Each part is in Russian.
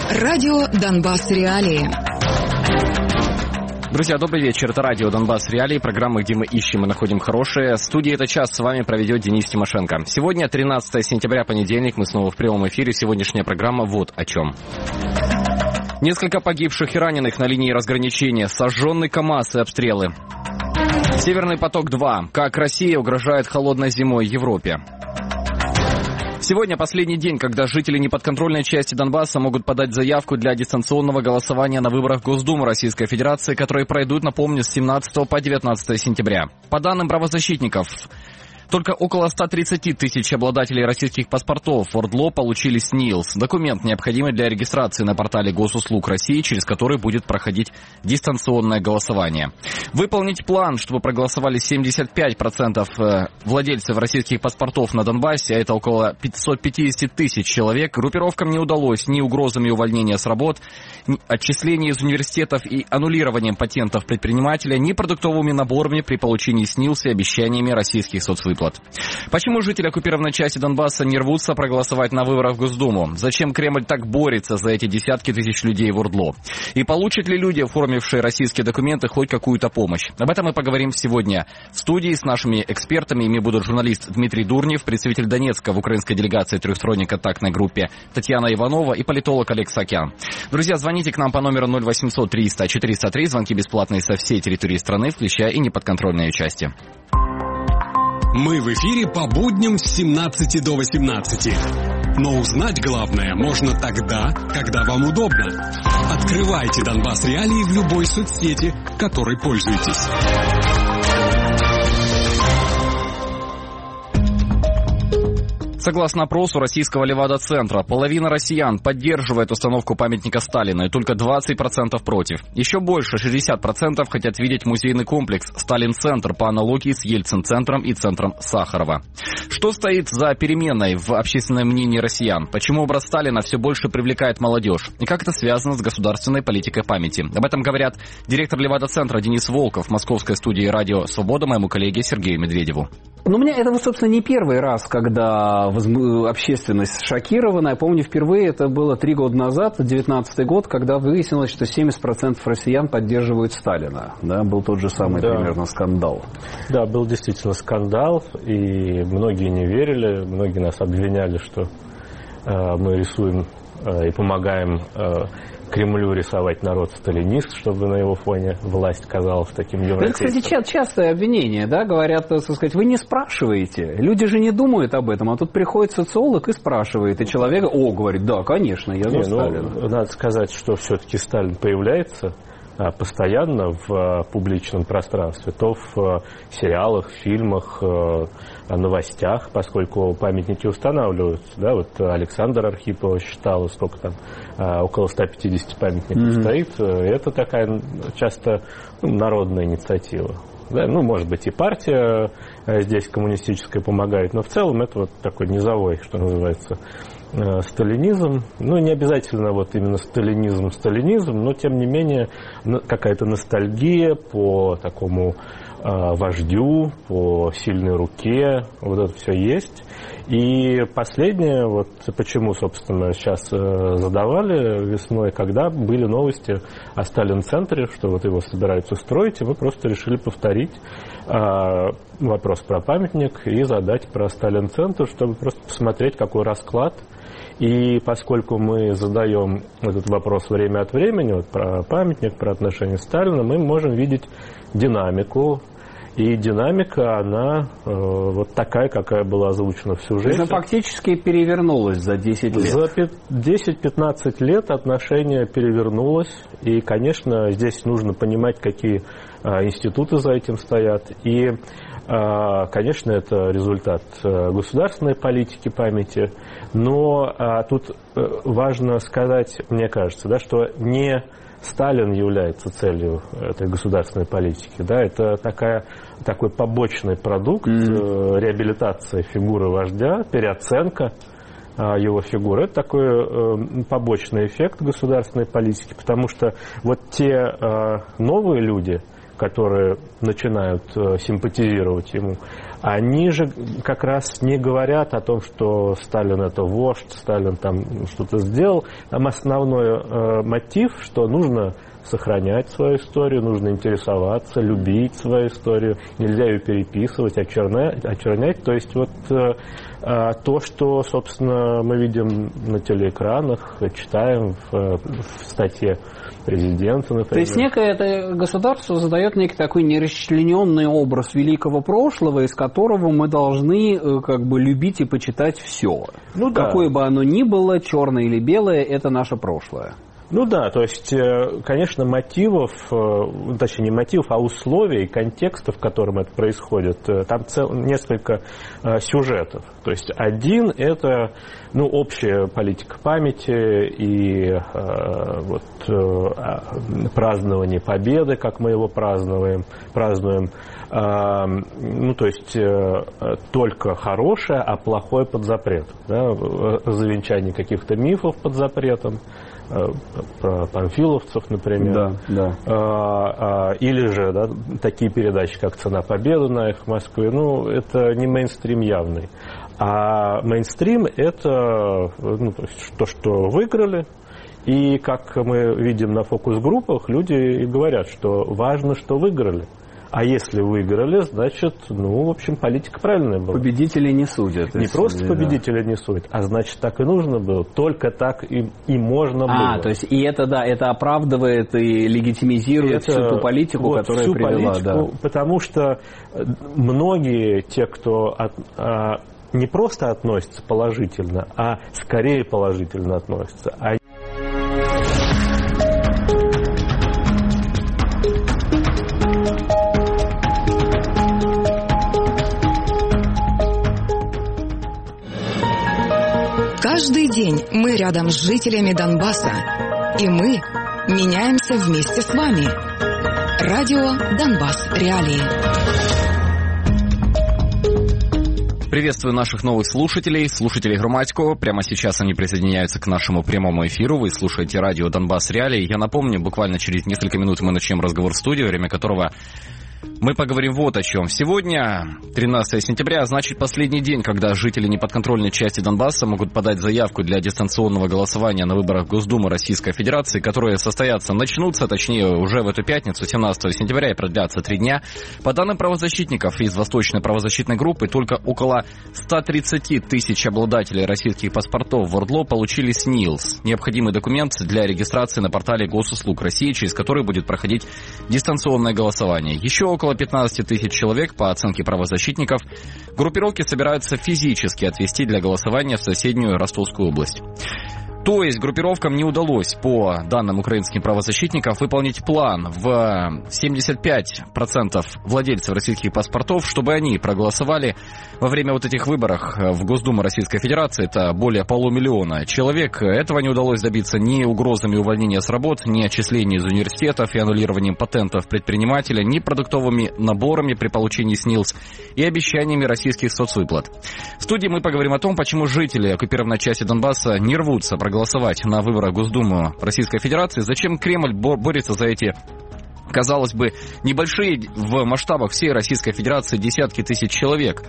Радио «Донбасс. Реалии». Друзья, добрый вечер. Это радио «Донбасс. Реалии», программа, где мы ищем и находим хорошее. В студии этот час с вами проведет Денис Тимошенко. Сегодня 13 сентября, понедельник. Мы снова в прямом эфире. Сегодняшняя программа вот о чем. Несколько погибших и раненых на линии разграничения, сожженный КАМАЗ и обстрелы. Северный поток-2. Как Россия угрожает холодной зимой Европе. Сегодня последний день, когда жители неподконтрольной части Донбасса могут подать заявку для дистанционного голосования на выборах в Госдуму Российской Федерации, которые пройдут, напомню, с 17 по 19 сентября. По данным правозащитников, только около 130 тысяч обладателей российских паспортов в ОРДЛО получили СНИЛС. Документ, необходимый для регистрации на портале Госуслуг России, через который будет проходить дистанционное голосование. Выполнить план, чтобы проголосовали 75% владельцев российских паспортов на Донбассе, а это около 550 тысяч человек, группировкам не удалось ни угрозами увольнения с работ, ни отчислением из университетов и аннулированием патентов предпринимателя, ни продуктовыми наборами при получении СНИЛС и обещаниями российских соцвыплат. Почему жители оккупированной части Донбасса не рвутся проголосовать на выборах в Госдуму? Зачем Кремль так борется за эти десятки тысяч людей в ОРДЛО? И получат ли люди, оформившие российские документы, хоть какую-то помощь? Об этом мы поговорим сегодня в студии с нашими экспертами. Ими будут журналист Дмитрий Дурнев, представитель Донецка в украинской делегации трехсторонней контактной группе Татьяна Иванова и политолог Олег Сакян. Друзья, звоните к нам по номеру 0800 300 403. Звонки бесплатные со всей территории страны, включая и неподконтрольные части. Мы в эфире по будням с 17 до 18. Но узнать главное можно тогда, когда вам удобно. Открывайте «Донбасс. Реалии» в любой соцсети, которой пользуетесь. Согласно опросу российского Левада-центра, половина россиян поддерживает установку памятника Сталина и только 20% против. Еще больше, 60% хотят видеть музейный комплекс «Сталин-центр» по аналогии с Ельцин-центром и центром Сахарова. Что стоит за переменой в общественном мнении россиян? Почему образ Сталина все больше привлекает молодежь? И как это связано с государственной политикой памяти? Об этом говорят директор Левада-центра Денис Волков в московской студии «Радио Свобода» моему коллеге Сергею Медведеву. У меня это, собственно, не первый раз, когда общественность шокирована. Я помню, впервые это было 3 года назад, 19-й год, когда выяснилось, что 70% россиян поддерживают Сталина. Да, был тот же самый примерно скандал. Да, был действительно скандал, и многие не верили, многие нас обвиняли, что мы рисуем и помогаем Кремлю рисовать народ-сталинист, чтобы на его фоне власть казалась таким европейским. Это, кстати, частое обвинение, да, говорят, так сказать, вы не спрашиваете, люди же не думают об этом, а тут приходит социолог и спрашивает, и человек, говорит, да, конечно, я за Сталина. Надо сказать, что все-таки Сталин появляется постоянно в публичном пространстве, то в сериалах, фильмах, новостях, поскольку памятники устанавливаются. Да, вот Александр Архипов считал, сколько там, около 150 памятников стоит. Это такая часто народная инициатива. Да, может быть, и партия здесь коммунистическая помогает, но в целом это вот такой низовой, что называется, сталинизм. Не обязательно вот именно сталинизм, но тем не менее какая-то ностальгия по такому вождю, по сильной руке, вот это все есть. И последнее, вот почему, собственно, сейчас задавали весной, когда были новости о Сталин-центре, что вот его собираются строить, и мы просто решили повторить вопрос про памятник и задать про Сталин-центр, чтобы просто посмотреть, какой расклад. И поскольку мы задаем этот вопрос время от времени, вот про памятник, про отношения Сталина, мы можем видеть динамику. И динамика, она вот такая, какая была озвучена в сюжете. Она фактически перевернулась за 10 лет. За 10-15 лет отношение перевернулось. И, конечно, здесь нужно понимать, какие институты за этим стоят. И, конечно, это результат государственной политики памяти. Но тут важно сказать, мне кажется, да, что не Сталин является целью этой государственной политики. Да, это такой побочный продукт, реабилитация фигуры вождя, переоценка его фигуры. Это такой побочный эффект государственной политики, потому что вот те новые люди, которые начинают симпатизировать ему, они же как раз не говорят о том, что Сталин это вождь, Сталин там что-то сделал. Там основной мотив, что нужно сохранять свою историю, нужно интересоваться, любить свою историю, нельзя ее переписывать, очернять. То есть вот то, что, собственно, мы видим на телеэкранах, читаем в статье президента, например. То есть некое это государство задает некий такой нерасчлененный образ великого прошлого, из которого мы должны как бы любить и почитать все. Ну, какое бы оно ни было, черное или белое, это наше прошлое. Ну да, то есть, конечно, мотивов, точнее не мотивов, а условий, контекста, в котором это происходит, там несколько сюжетов. То есть один – это общая политика памяти и празднование победы, как мы его празднуем. То есть только хорошее, а плохое под запретом. Да? Завенчание каких-то мифов под запретом. Про панфиловцев, например. Да. Или же такие передачи, как «Цена победы» на «Эхо Москвы». Это не мейнстрим явный. А мейнстрим – это то, что выиграли. И, как мы видим на фокус-группах, люди говорят, что важно, что выиграли. А если выиграли, значит, в общем, политика правильная была. Победители не судят. Не просто победители не судят, а значит, так и нужно было. Только так и можно было. То есть, и это оправдывает и легитимизирует всю ту политику, которая привела. Политику, потому что многие те, кто не просто относятся положительно, а скорее положительно относятся, Каждый день мы рядом с жителями Донбасса, и мы меняемся вместе с вами. Радио Донбасс Реалии. Приветствую наших новых слушателей Громадько. Прямо сейчас они присоединяются к нашему прямому эфиру. Вы слушаете радио Донбасс Реалии. Я напомню, буквально через несколько минут мы начнем разговор в студии, во время которого мы поговорим вот о чем. Сегодня, 13 сентября, значит последний день, когда жители неподконтрольной части Донбасса могут подать заявку для дистанционного голосования на выборах Госдумы Российской Федерации, которые начнутся, точнее, уже в эту пятницу, 17 сентября, и продлятся 3 дня. По данным правозащитников из Восточной правозащитной группы, только около 130 тысяч обладателей российских паспортов в ОРДЛО получили СНИЛС, необходимый документ для регистрации на портале Госуслуг России, через который будет проходить дистанционное голосование. Еще около 15 тысяч человек, по оценке правозащитников, группировки собираются физически отвезти для голосования в соседнюю Ростовскую область. То есть группировкам не удалось, по данным украинских правозащитников, выполнить план в 75% владельцев российских паспортов, чтобы они проголосовали во время вот этих выборов в Госдуму Российской Федерации. Это более 500 000 человек. Этого не удалось добиться ни угрозами увольнения с работ, ни отчислением из университетов и аннулированием патентов предпринимателя, ни продуктовыми наборами при получении СНИЛС и обещаниями российских соцвыплат. В студии мы поговорим о том, почему жители оккупированной части Донбасса не рвутся проголосовать на выборах Госдумы Российской Федерации, зачем Кремль борется за эти, казалось бы, небольшие в масштабах всей Российской Федерации десятки тысяч человек.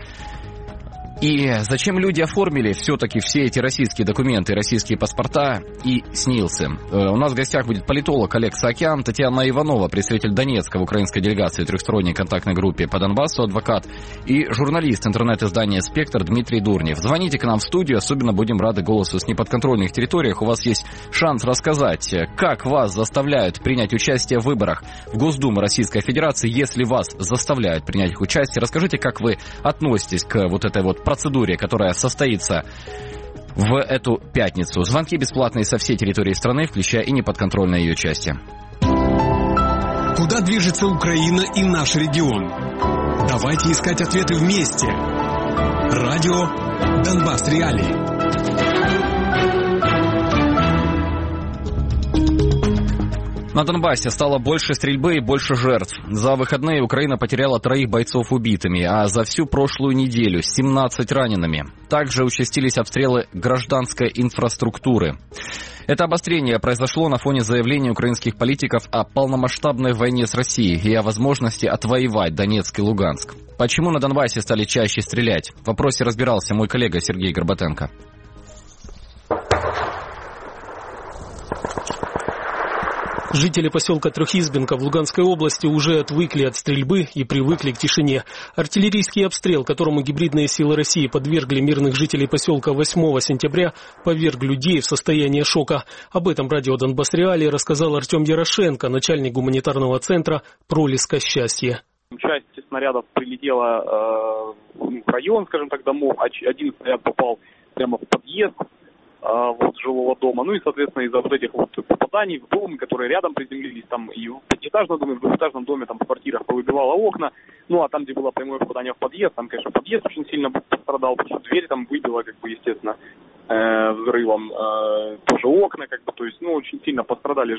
И зачем люди оформили все-таки все эти российские документы, российские паспорта и СНИЛСы? У нас в гостях будет политолог Олег Саакян, Татьяна Иванова, представитель Донецка в украинской делегации трехсторонней контактной группе по Донбассу, адвокат, и журналист интернет-издания «Спектр» Дмитрий Дурнев. Звоните к нам в студию, особенно будем рады голосу с неподконтрольных территориях. У вас есть шанс рассказать, как вас заставляют принять участие в выборах в Госдуму Российской Федерации. Если вас заставляют принять их участие, расскажите, как вы относитесь к вот этой вот процедуре, которая состоится в эту пятницу. Звонки бесплатные со всей территории страны, включая и неподконтрольные ее части. Куда движется Украина и наш регион? Давайте искать ответы вместе. Радио Донбасс Реалии. На Донбассе стало больше стрельбы и больше жертв. За выходные Украина потеряла 3 бойцов убитыми, а за всю прошлую неделю 17 ранеными. Также участились обстрелы гражданской инфраструктуры. Это обострение произошло на фоне заявлений украинских политиков о полномасштабной войне с Россией и о возможности отвоевать Донецк и Луганск. Почему на Донбассе стали чаще стрелять? В вопросе разбирался мой коллега Сергей Горбатенко. Жители поселка Трехизбенка в Луганской области уже отвыкли от стрельбы и привыкли к тишине. Артиллерийский обстрел, которому гибридные силы России подвергли мирных жителей поселка 8 сентября, поверг людей в состояние шока. Об этом радио «Донбасс Реалии» рассказал Артем Ярошенко, начальник гуманитарного центра «Пролеска счастья». Часть снарядов прилетела в район, скажем так, домов. Один снаряд попал прямо в подъезд жилого дома. Ну и, соответственно, из-за вот этих вот попаданий в дом, которые рядом приземлились, там и в пятиэтажном доме, в двухэтажном доме, там в квартирах повыбивало окна. Ну а там, где было прямое попадание в подъезд, там, конечно, подъезд очень сильно пострадал, потому что дверь там выбила, естественно, взрывом. Тоже окна, то есть, очень сильно пострадали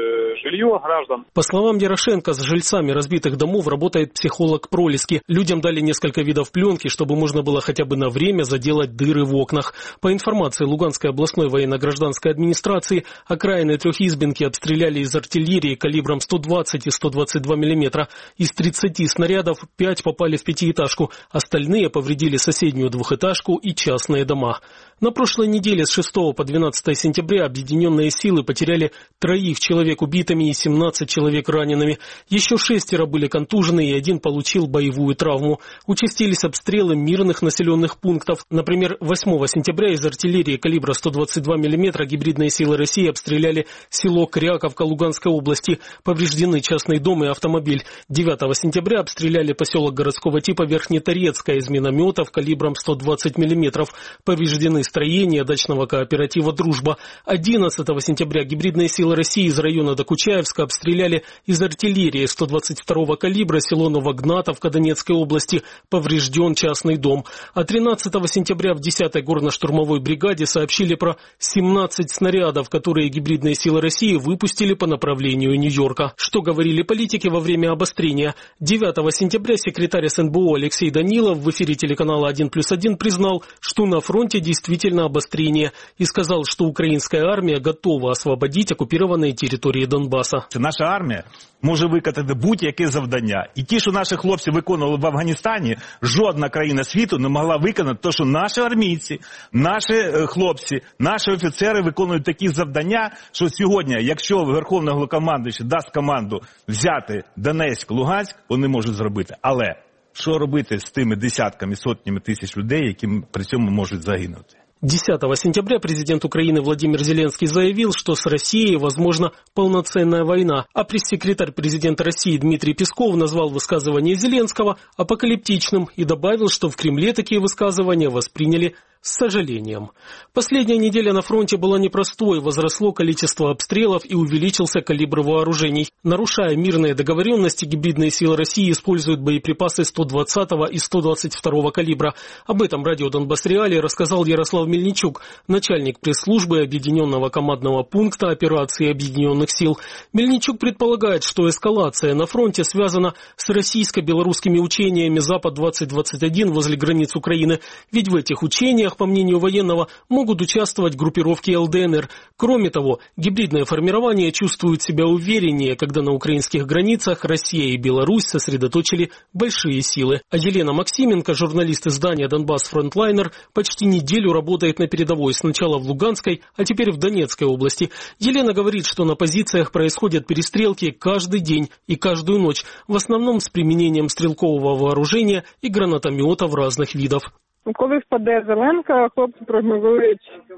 жилье граждан. По словам Ярошенко, с жильцами разбитых домов работает психолог Пролески. Людям дали несколько видов пленки, чтобы можно было хотя бы на время заделать дыры в окнах. По информации Луганской областной военно-гражданской администрации, окраины Трехизбенки обстреляли из артиллерии калибром 120 и 122 мм. Из 30 снарядов 5 попали в пятиэтажку, остальные повредили соседнюю двухэтажку и частные дома. На прошлой неделе с 6 по 12 сентября объединенные силы потеряли 3 человек убитыми и 17 человек ранеными. Еще 6 были контужены и 1 получил боевую травму. Участились обстрелы мирных населенных пунктов. Например, 8 сентября из артиллерии калибра 122 мм гибридные силы России обстреляли село Кряковка Луганской области. Повреждены частный дом и автомобиль. 9 сентября обстреляли поселок городского типа Верхнеторецкая из минометов калибром 120 мм. Повреждены строения дачного кооператива «Дружба». 11 сентября гибридные силы России из района Докучаевска обстреляли из артиллерии 122 калибра село Новогнатовка Донецкой области. Поврежден частный дом. А 13 сентября в 10-й горно-штурмовой бригаде сообщили про 17 снарядов, которые гибридные силы России выпустили по направлению Нью-Йорка. Что говорили политики во время обострения? 9 сентября секретарь СНБО Алексей Данилов в эфире телеканала 1+1 признал, что на фронте действительно обострение, и сказал, что украинская армия готова освободить оккупированные территории Донбасса. Наша армія може виконати будь-яке завдання. І ті, що наші хлопці виконували в Афганістані, жодна країна світу не могла виконати те, що наші армійці, наші хлопці, наші офіцери виконують такі завдання, що сьогодні, якщо Верховний Головнокомандуючий дасть команду взяти Донецьк, Луганськ, вони можуть зробити. Але що робити з тими десятками, сотнями тисяч людей, які при цьому можуть загинути? 10 сентября президент Украины Владимир Зеленский заявил, что с Россией возможна полноценная война, а пресс-секретарь президента России Дмитрий Песков назвал высказывание Зеленского апокалиптичным и добавил, что в Кремле такие высказывания восприняли с сожалением. Последняя неделя на фронте была непростой, возросло количество обстрелов и увеличился калибр вооружений. Нарушая мирные договоренности, гибридные силы России используют боеприпасы 120 и 122 калибра. Об этом радио «Донбасс Реалии» рассказал Ярослав Мельничук, начальник пресс-службы Объединенного командного пункта операции Объединенных сил. Мельничук предполагает, что эскалация на фронте связана с российско-белорусскими учениями «Запад-2021» возле границ Украины. Ведь в этих учениях, по мнению военного, могут участвовать группировки ЛДНР. Кроме того, гибридное формирование чувствует себя увереннее, когда на украинских границах Россия и Беларусь сосредоточили большие силы. А Елена Максименко, журналист издания «Донбасс Фронтлайнер», почти неделю работает на передовой, сначала в Луганской, а теперь в Донецкой области. Елена говорит, что на позициях происходят перестрелки каждый день и каждую ночь, в основном с применением стрелкового вооружения и гранатометов разных видов. Коли впаде Зеленка, хлопці прогнозують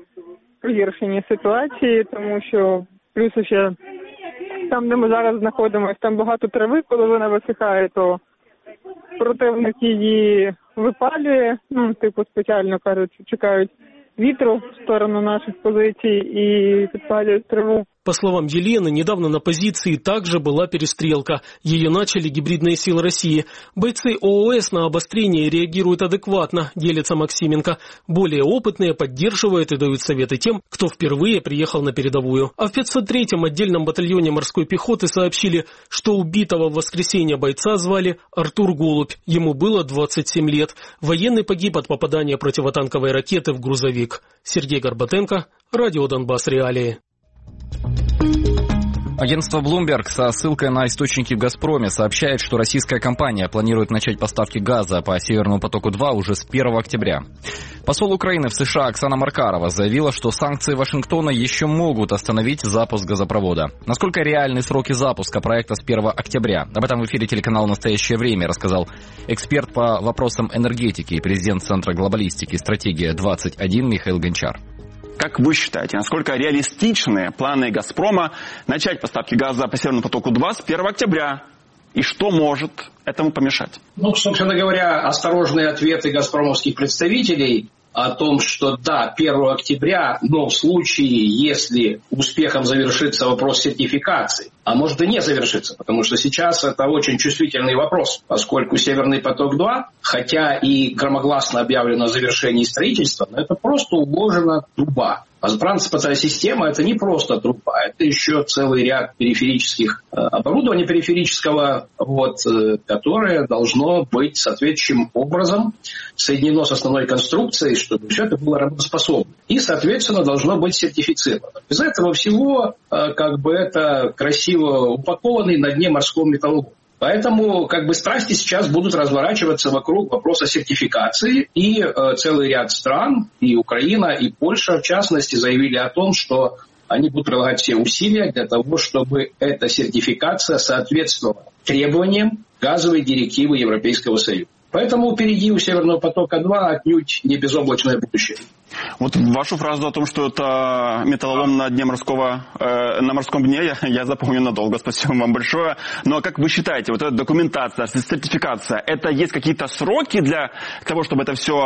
погіршення ситуації, тому що плюс ще там, де ми зараз знаходимося, там багато трави, коли вона висихає, то противник її випалює, спеціально кажуть, чекають вітру в сторону наших позицій і підпалюють траву. По словам Елены, недавно на позиции также была перестрелка. Ее начали гибридные силы России. Бойцы ООС на обострение реагируют адекватно, делится Максименко. Более опытные поддерживают и дают советы тем, кто впервые приехал на передовую. А в 503-м отдельном батальоне морской пехоты сообщили, что убитого в воскресенье бойца звали Артур Голубь. Ему было 27 лет. Военный погиб от попадания противотанковой ракеты в грузовик. Сергей Горбатенко, Радио Донбасс Реалии. Агентство Bloomberg со ссылкой на источники в «Газпроме» сообщает, что российская компания планирует начать поставки газа по «Северному потоку-2» уже с 1 октября. Посол Украины в США Оксана Маркарова заявила, что санкции Вашингтона еще могут остановить запуск газопровода. Насколько реальны сроки запуска проекта с 1 октября? Об этом в эфире телеканала «Настоящее время» рассказал эксперт по вопросам энергетики и президент Центра глобалистики «Стратегия-21» Михаил Гончар. Как вы считаете, насколько реалистичны планы «Газпрома» начать поставки газа по «Северному потоку-2» с 1 октября? И что может этому помешать? Собственно говоря, осторожные ответы газпромовских представителей о том, что да, 1 октября, но в случае, если успехом завершится вопрос сертификации, а может и не завершится, потому что сейчас это очень чувствительный вопрос, поскольку «Северный поток-2», хотя и громогласно объявлено о завершении строительства, но это просто уложена труба. А транспортная система – это не просто труба, это еще целый ряд периферических оборудований периферического, которое должно быть соответствующим образом соединено с основной конструкцией, чтобы все это было работоспособно. И, соответственно, должно быть сертифицировано. Без этого всего это красиво упакованный на дне морского металлолома. Поэтому страсти сейчас будут разворачиваться вокруг вопроса сертификации, и целый ряд стран, и Украина, и Польша, в частности, заявили о том, что они будут прилагать все усилия для того, чтобы эта сертификация соответствовала требованиям газовой директивы Европейского Союза. Поэтому впереди у «Северного потока-2» отнюдь не безоблачное будущее. Вашу фразу о том, что это металлолом на дне на морском дне, я запомню надолго. Спасибо вам большое. Но как вы считаете, эта документация, сертификация, это есть какие-то сроки для того, чтобы это все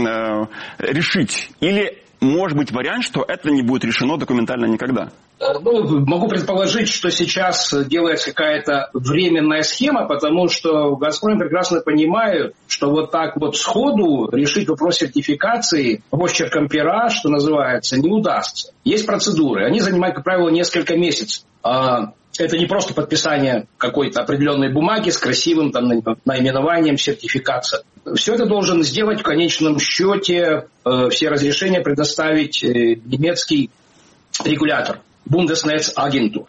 решить? Или может быть вариант, что это не будет решено документально никогда? Могу предположить, что сейчас делается какая-то временная схема, потому что в «Газпроме» прекрасно понимают, что сходу решить вопрос сертификации росчерком пера, что называется, не удастся. Есть процедуры, они занимают, как правило, несколько месяцев. Это не просто подписание какой-то определенной бумаги с красивым наименованием сертификация. Все это должен сделать в конечном счете, все разрешения предоставить немецкий регулятор. Bundesnetzagentur.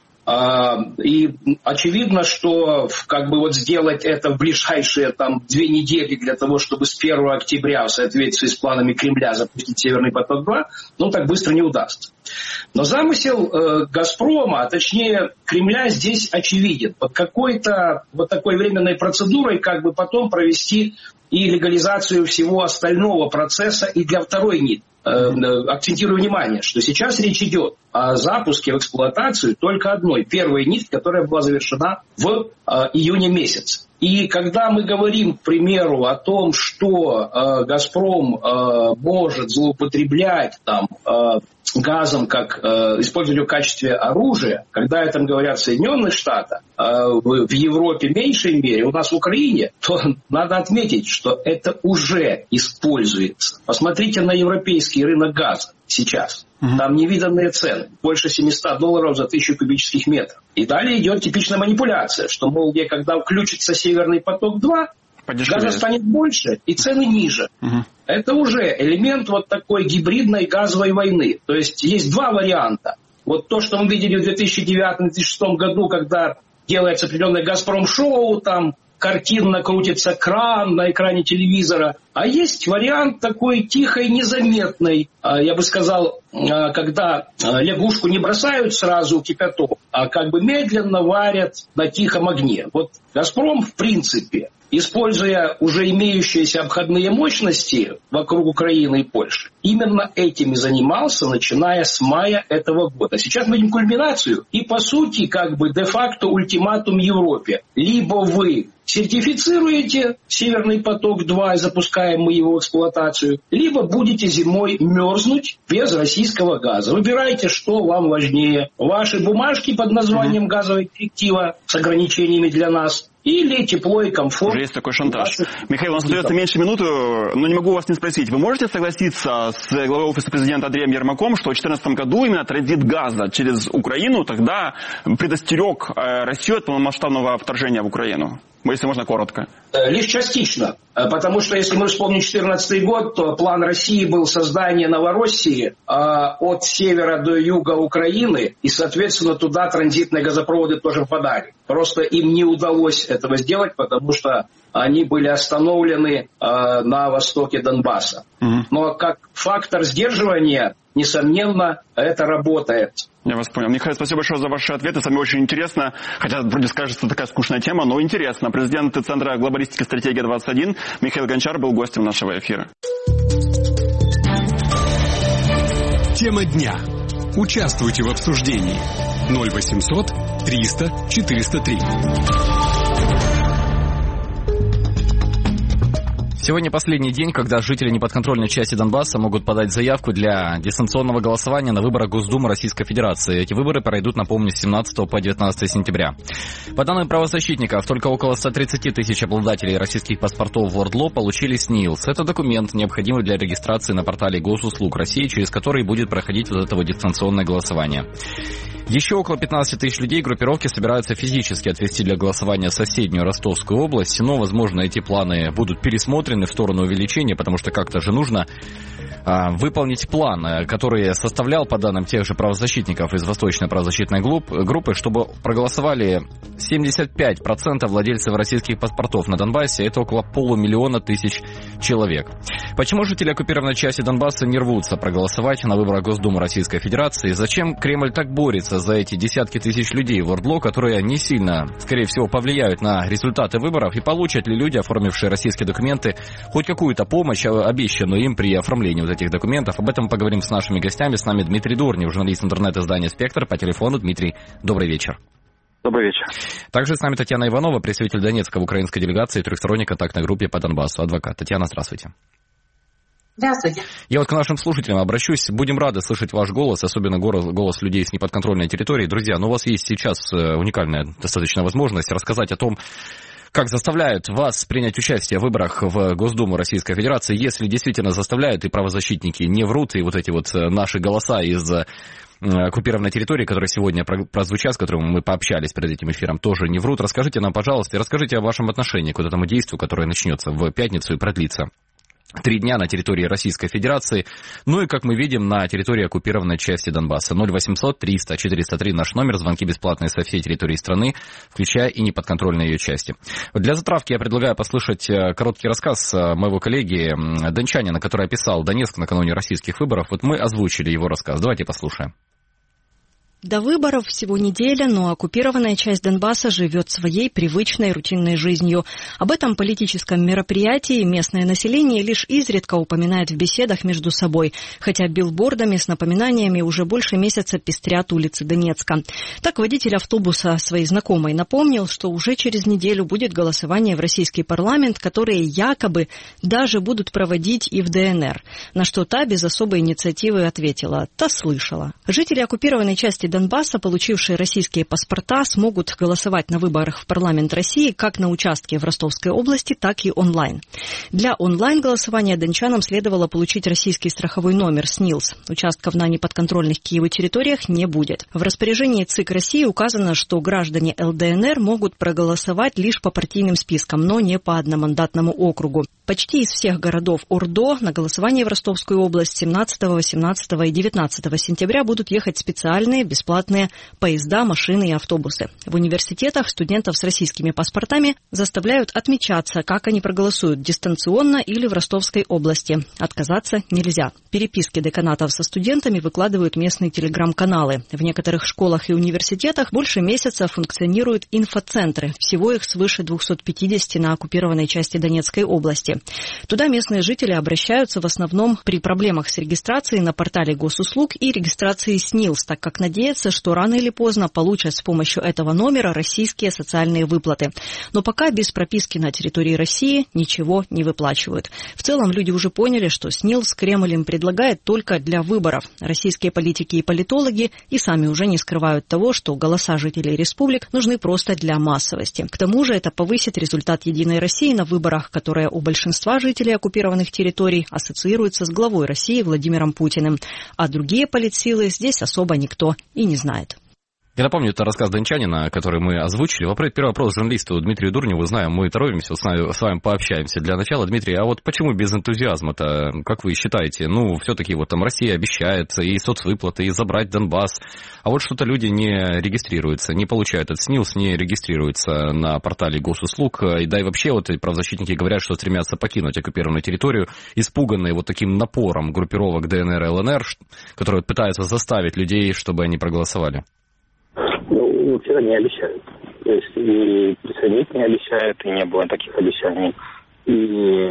И очевидно, что сделать это в ближайшие 2 недели для того, чтобы с 1 октября в соответствии с планами Кремля запустить «Северный поток-2, так быстро не удастся. Но замысел «Газпрома», а точнее Кремля, здесь очевиден. Под какой-то такой временной процедурой потом провести и легализацию всего остального процесса и для второй нити. Акцентирую внимание, что сейчас речь идет о запуске в эксплуатацию только одной, первой нити, которая была завершена в июне месяце. И когда мы говорим, к примеру, о том, что «Газпром» может злоупотреблять газом, использовать его в качестве оружия, когда это говорят Соединенные Штаты, в Европе в меньшей мере, у нас в Украине, то надо отметить, что это уже используется. Посмотрите на европейский рынок газа сейчас. Там невиданные цены. Больше $700 за 1000 кубических метров. И далее идет типичная манипуляция, что, когда включится «Северный поток-2», газа станет больше и цены ниже. Это уже элемент такой гибридной газовой войны. То есть 2 варианта. То, что мы видели в 2009-2006 году, когда делается определенное «Газпром-шоу», картинно крутится кран на экране телевизора. А есть вариант такой тихой, незаметной, я бы сказал, когда лягушку не бросают сразу в кипяток, а медленно варят на тихом огне. «Газпром» в принципе, используя уже имеющиеся обходные мощности вокруг Украины и Польши, именно этим и занимался, начиная с мая этого года. Сейчас мы видим кульминацию и, по сути, де-факто ультиматум Европе. Либо вы сертифицируете «Северный поток-2» и запускаем мы его в эксплуатацию, либо будете зимой мерзнуть без российского газа. Выбирайте, что вам важнее. Ваши бумажки под названием «Газовая директива» с ограничениями для нас или тепло и комфорт. Уже есть такой шантаж. Михаил, у нас остается меньше минуты, но не могу вас не спросить. Вы можете согласиться с главой офиса президента Андреем Ермаком, что в 2014 году именно транзит газа через Украину тогда предостерег Россию от полномасштабного вторжения в Украину? Если можно, коротко. Лишь частично. Потому что, если мы вспомним 2014 год, то план России был создание Новороссии от севера до юга Украины, и, соответственно, туда транзитные газопроводы тоже впадали. Просто им не удалось этого сделать, потому что они были остановлены на востоке Донбасса. Но как фактор сдерживания, несомненно, это работает. Я вас понял. Михаил, спасибо большое за ваши ответы. С вами очень интересно. Хотя, вроде скажется, такая скучная тема, но интересно. Президент Центра глобалистики «Стратегия-21» Михаил Гончар был гостем нашего эфира. Тема дня. Участвуйте в обсуждении. 0800 300 403. Сегодня последний день, когда жители неподконтрольной части Донбасса могут подать заявку для дистанционного голосования на выборах Госдумы Российской Федерации. Эти выборы пройдут, напомню, с 17 по 19 сентября. По данным правозащитников, только около 130 тысяч обладателей российских паспортов в ОРДЛО получили СНИЛС. Это документ, необходимый для регистрации на портале Госуслуг России, через который будет проходить вот это вот дистанционное голосование. Еще около 15 тысяч людей группировки собираются физически отвезти для голосования в соседнюю Ростовскую область, но, возможно, эти планы будут пересмотрены в сторону увеличения, потому что как-то же нужно выполнить план, который составлял, по данным тех же правозащитников из Восточной правозащитной группы, чтобы проголосовали 75% владельцев российских паспортов на Донбассе, это около 500 000 человек. Почему жители оккупированной части Донбасса не рвутся проголосовать на выборах Госдумы Российской Федерации? Зачем Кремль так борется за эти десятки тысяч людей в ОРДЛО, которые не сильно, скорее всего, повлияют на результаты выборов? И получат ли люди, оформившие российские документы, хоть какую-то помощь, обещанную им при оформлении вот этих документов? Об этом поговорим с нашими гостями. С нами Дмитрий Дурнев, журналист интернет-издания «Спектр». По телефону. Дмитрий, добрый вечер. Добрый вечер. Также с нами Татьяна Иванова, представитель Донецка в украинской делегации трехсторонней контактной группе по Донбассу, адвокат. Татьяна, здравствуйте. Здравствуйте. Я вот к нашим слушателям обращусь. Будем рады слышать ваш голос, особенно голос людей с неподконтрольной территории. Друзья, у вас есть сейчас уникальная достаточно возможность рассказать о том, как заставляют вас принять участие в выборах в Госдуму Российской Федерации, если действительно заставляют, и правозащитники не врут, и вот эти вот наши голоса из оккупированной территории, которые сегодня прозвучат, с которыми мы пообщались перед этим эфиром, тоже не врут. Расскажите нам, пожалуйста, и расскажите о вашем отношении к вот этому действию, которое начнется в пятницу и продлится 3 дня на территории Российской Федерации, ну и, как мы видим, на территории оккупированной части Донбасса. 0800 300 403 наш номер, звонки бесплатные со всей территории страны, включая и неподконтрольные ее части. Для затравки я предлагаю послушать короткий рассказ моего коллеги, дончанина, который описал Донецк накануне российских выборов. Вот мы озвучили его рассказ. Давайте послушаем. До выборов всего неделя, но оккупированная часть Донбасса живет своей привычной рутинной жизнью. Об этом политическом мероприятии местное население лишь изредка упоминает в беседах между собой, хотя билбордами с напоминаниями уже больше месяца пестрят улицы Донецка. Так водитель автобуса своей знакомой напомнил, что уже через неделю будет голосование в российский парламент, которые якобы даже будут проводить и в ДНР. На что та без особой инициативы ответила: «Та слышала». Жители оккупированной части Донбасса, получившие российские паспорта, смогут голосовать на выборах в парламент России как на участке в Ростовской области, так и онлайн. Для онлайн-голосования дончанам следовало получить российский страховой номер СНИЛС. Участков на неподконтрольных Киеву территориях не будет. В распоряжении ЦИК России указано, что граждане ЛДНР могут проголосовать лишь по партийным спискам, но не по одномандатному округу. Почти из всех городов ОРДО на голосование в Ростовскую область 17, 18 и 19 сентября будут ехать специальные бесплатные поезда, машины и автобусы. В университетах студентов с российскими паспортами заставляют отмечаться, как они проголосуют, дистанционно или в Ростовской области. Отказаться нельзя. Переписки деканатов со студентами выкладывают местные телеграм-каналы. В некоторых школах и университетах больше месяца функционируют инфоцентры. Всего их свыше 250 на оккупированной части Донецкой области. Туда местные жители обращаются в основном при проблемах с регистрацией на портале Госуслуг и регистрацией СНИЛС, так как на день надеяться, что рано или поздно получат с помощью этого номера российские социальные выплаты. Но пока без прописки на территории России ничего не выплачивают. В целом люди уже поняли, что СНИЛС Кремль им предлагает только для выборов. Российские политики и политологи и сами уже не скрывают того, что голоса жителей республик нужны просто для массовости. К тому же это повысит результат «Единой России» на выборах, которые у большинства жителей оккупированных территорий ассоциируются с главой России Владимиром Путиным. А другие политсилы здесь особо никто и не знает. Я напомню, это рассказ дончанина, который мы озвучили. Первый вопрос журналисту Дмитрию Дурневу. Знаем, мы торопимся, с вами пообщаемся. Для начала, Дмитрий, а вот почему без энтузиазма-то, как вы считаете? Все-таки вот там Россия обещает и соцвыплаты, и забрать Донбасс. А вот что-то люди не регистрируются, не получают этот СНИЛС, не регистрируются на портале госуслуг. И да и вообще вот правозащитники говорят, что стремятся покинуть оккупированную территорию, испуганные вот таким напором группировок ДНР и ЛНР, которые пытаются заставить людей, чтобы они проголосовали. Всегда не обещают. То есть и присоединить не обещают, и не было таких обещаний. И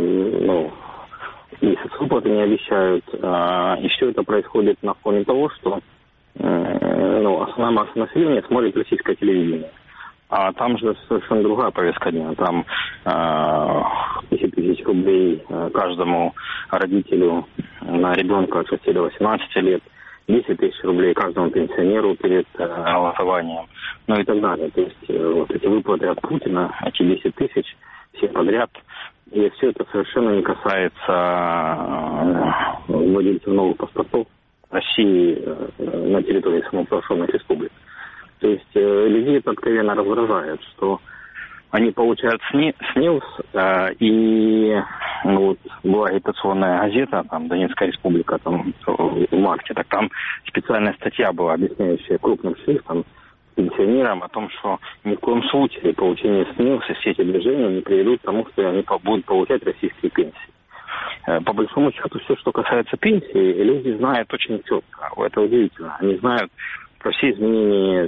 соцвыплаты не обещают. И все это происходит на фоне того, что основная масса населения смотрит российское телевидение. А там же совершенно другая повестка дня. Там 10 тысяч рублей каждому родителю на ребенка от 6 до 18 лет. 10 тысяч рублей каждому пенсионеру перед голосованием, и так далее. То есть вот эти выплаты от Путина, эти 10 тысяч, все подряд, и все это совершенно не касается владельцев новых паспортов России на территории самопровозглашенных республик. То есть людей это откровенно раздражает, что они получают СНИЛС, и была агитационная газета, там, Донецкая республика, там, в марте, так там специальная статья была, объясняющая крупным шрифтом пенсионерам о том, что ни в коем случае получение СНИЛС и все эти движения не приведут к тому, что они будут получать российские пенсии. По большому счету, все, что касается пенсии, люди знают очень четко. Это удивительно. Они знают про все изменения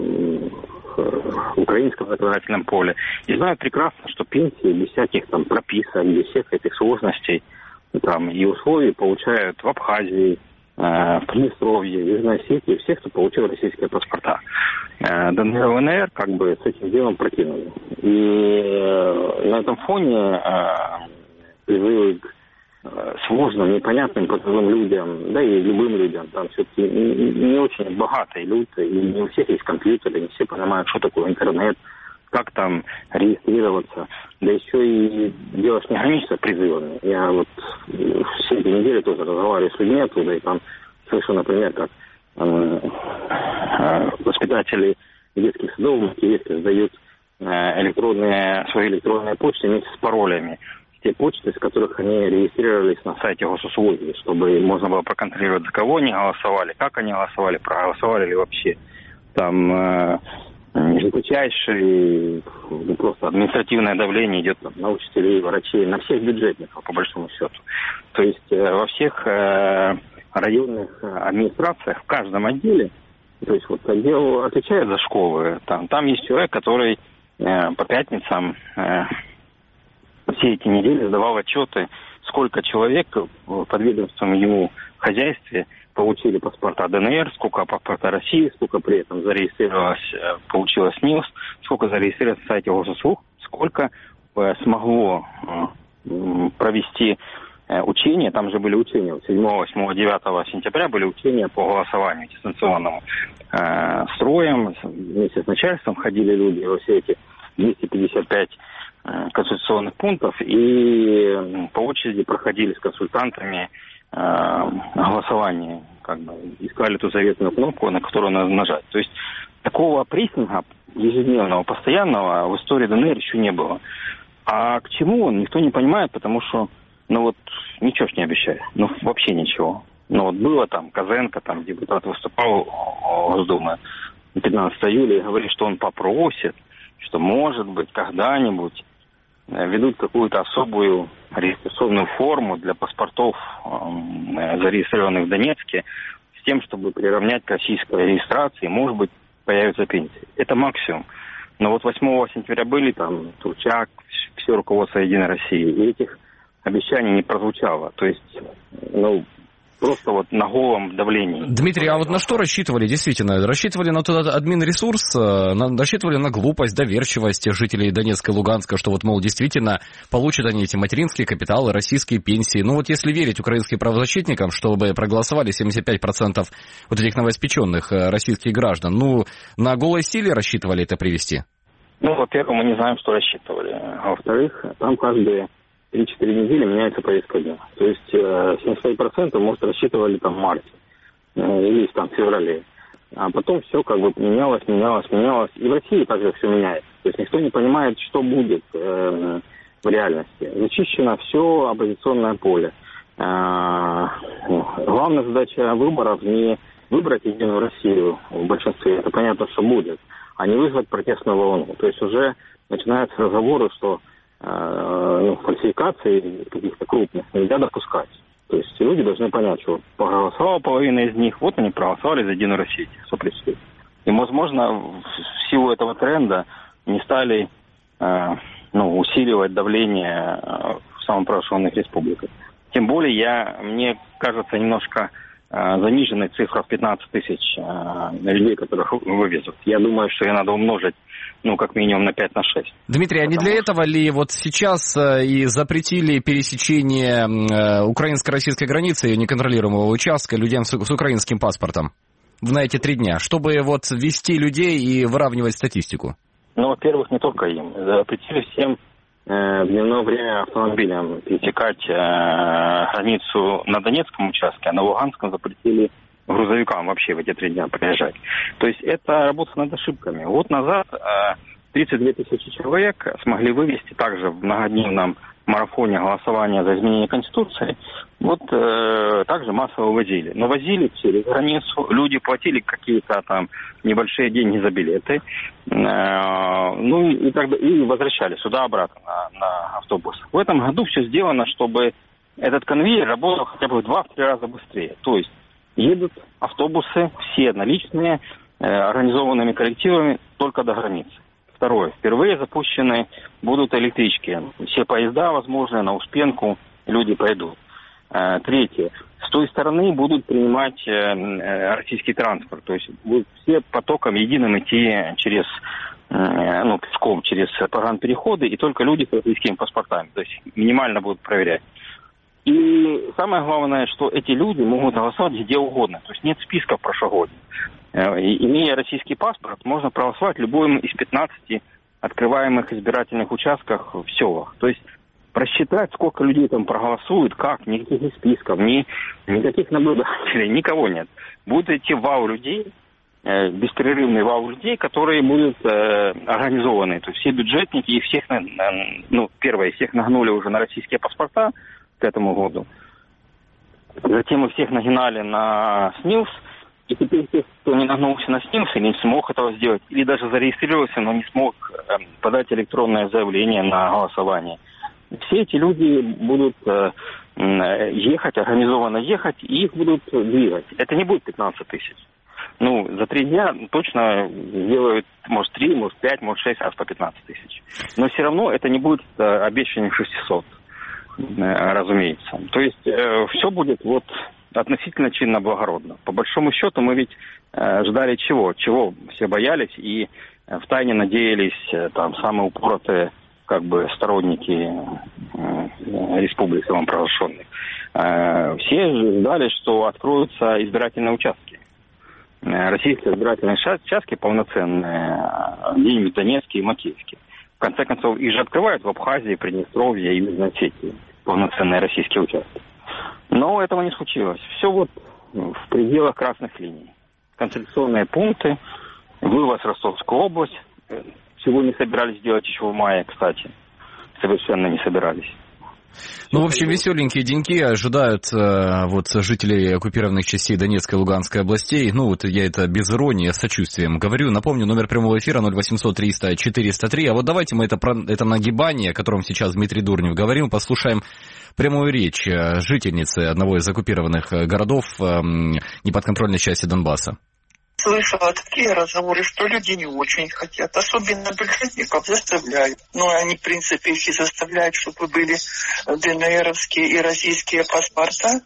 в украинском законодательном поле. И знают прекрасно, что пенсии без всяких прописок, без всех этих сложностей и условий получают в Абхазии, в Приднестровье, в Южной Осетии, всех, кто получил российские паспорта. ДНР, ЛНР с этим делом прокинули. И на этом фоне призывы к сложным, непонятным пожилым людям, да и любым людям, там все-таки не очень богатые люди, и не у всех есть компьютеры, не все понимают, что такое интернет, как там регистрироваться, да еще и дело не ограничится призывами. Я вот все эти недели тоже разговариваю с людьми оттуда, и там слышу, например, как воспитатели детских садов в Макиевке сдают свои электронные почты вместе с паролями. Те почты, с которых они регистрировались на сайте госуслуги, чтобы можно было проконтролировать, за кого они голосовали, как они голосовали, проголосовали ли вообще. Там жесточайшее просто административное давление идет на учителей, врачей, на всех бюджетников, по большому счету. То есть во всех районных администрациях, в каждом отделе, то есть вот отдел отвечает за школы, там есть человек, который по пятницам все эти недели сдавал отчеты, сколько человек в подведомственном ему хозяйстве получили паспорта ДНР, сколько паспорта России, сколько при этом зарегистрировалось, получилось СНИЛС, сколько зарегистрировалось на сайте госуслуг, сколько смогло провести учения, там же были учения, 7, 8, 9 сентября были учения по голосованию дистанционному. Строем, вместе с начальством ходили люди во все эти 255 конституционных пунктов и по очереди проходили с консультантами голосование, искали ту заветную кнопку, на которую надо нажать. То есть такого прессинга ежедневного, постоянного в истории ДНР еще не было. А к чему он, никто не понимает, потому что ничего ж не обещает, вообще ничего. Было Козенко, депутат выступал в Госдуме 15 июля и говорит, что он попросит, что, может быть, когда-нибудь ведут какую-то особую регистрационную форму для паспортов, зарегистрированных в Донецке, с тем, чтобы приравнять к российской регистрации, может быть, появятся пенсии. Это максимум. Но 8 сентября были Турчак, все руководство Единой России, и этих обещаний не прозвучало. То есть, просто вот на голом давлении. Дмитрий, а вот на что рассчитывали, действительно? Рассчитывали на тот админресурс, рассчитывали на глупость, доверчивость жителей Донецка и Луганска, что вот, мол, действительно получат они эти материнские капиталы, российские пенсии. Ну вот если верить украинским правозащитникам, чтобы проголосовали 75% вот этих новоиспеченных российских граждан, ну, на голой силе рассчитывали это привести? Ну, во-первых, мы не знаем, что рассчитывали. А во-вторых, там каждые 3-4 недели меняется повестка дня. То есть 75% может рассчитывали там в марте или там в феврале. А потом все как бы менялось. И в России также все меняется. То есть никто не понимает, что будет в реальности. Зачищено все оппозиционное поле. Главная задача выборов не выбрать Единую Россию в большинстве. Это понятно, что будет. А не вызвать протестную волну. То есть уже начинаются разговоры, что фальсификации каких-то крупных нельзя допускать. То есть люди должны понять, что проголосовала половина из них, вот они проголосовали за Единую Россию, сопредседатель. И, возможно, в силу этого тренда не стали усиливать давление в самопровозглашенных республиках. Тем более, мне кажется, немножко заниженная цифра в 15 тысяч людей, которых вывезут. Я думаю, что ее надо умножить, как минимум на 5-6. Дмитрий, а не для этого ли вот сейчас и запретили пересечение украинско-российской границы и неконтролируемого участка людям с украинским паспортом на эти 3 дня, чтобы вот ввести людей и выравнивать статистику? Во-первых, не только им. Запретили всем в дневное время автомобилям пересекать границу на Донецком участке, а на Луганском запретили грузовикам вообще в эти 3 дня приезжать. То есть это работа над ошибками. Год назад 32 тысячи человек смогли вывести также в многодневном марафоне голосования за изменение Конституции. Также массово возили. Но возили через границу, люди платили какие-то там небольшие деньги за билеты, и возвращали сюда-обратно на автобусах. В этом году все сделано, чтобы этот конвейер работал хотя бы в 2-3 раза быстрее. То есть едут автобусы, все наличные, организованными коллективами только до границы. Второе. Впервые запущены будут электрички. Все поезда возможные на Успенку, люди пойдут. Третье. С той стороны будут принимать российский транспорт. То есть будут все потоком единым идти через, пешком через погранпереходы, и только люди с российскими паспортами. То есть минимально будут проверять. И самое главное, что эти люди могут голосовать где угодно. То есть нет списков прошлогодних. Имея российский паспорт, можно проголосовать любым из 15 открываемых избирательных участков в селах. То есть просчитать, сколько людей там проголосуют, как, никаких списков, никаких наблюдателей, никого нет. Будет идти вал людей, беспрерывный вал людей, которые будут организованы. То есть все бюджетники, и всех, всех нагнули уже на российские паспорта к этому году. Затем мы всех нагнали на СНИЛС. И теперь те, кто не нагнулся на СНИЛС или не смог этого сделать, или даже зарегистрировался, но не смог подать электронное заявление на голосование, все эти люди будут ехать, организованно ехать, и их будут двигать. Это не будет 15 тысяч. За 3 дня точно сделают, может, 3, может, 5, может, 6 раз по 15 тысяч. Но все равно это не будет обещанных 600, разумеется. То есть все будет относительно чинно-благородно. По большому счету мы ведь ждали чего? Чего все боялись и втайне надеялись самые упоротые сторонники республик самопровозглашенных. Все ждали, что откроются избирательные участки. Российские избирательные участки полноценные, где-нибудь Донецкие и Макеевские. В конце концов, их же открывают в Абхазии, Приднестровье и Южной Осетии полноценные российские участки. Но этого не случилось. Все в пределах красных линий. Конституционные пункты, вывоз в Ростовскую область, чего не собирались делать еще в мае, кстати. Совершенно не собирались. В общем, веселенькие деньки ожидают жителей оккупированных частей Донецкой и Луганской областей. Я это без иронии, с сочувствием говорю. Напомню, номер прямого эфира 0800 300 403. А давайте мы это нагибание, о котором сейчас Дмитрий Дурнев говорил, послушаем прямую речь жительницы одного из оккупированных городов неподконтрольной части Донбасса. Слышала такие разговоры, что люди не очень хотят. Особенно бюджетников заставляют. Они, в принципе, их и заставляют, чтобы были ДНРовские и российские паспорта.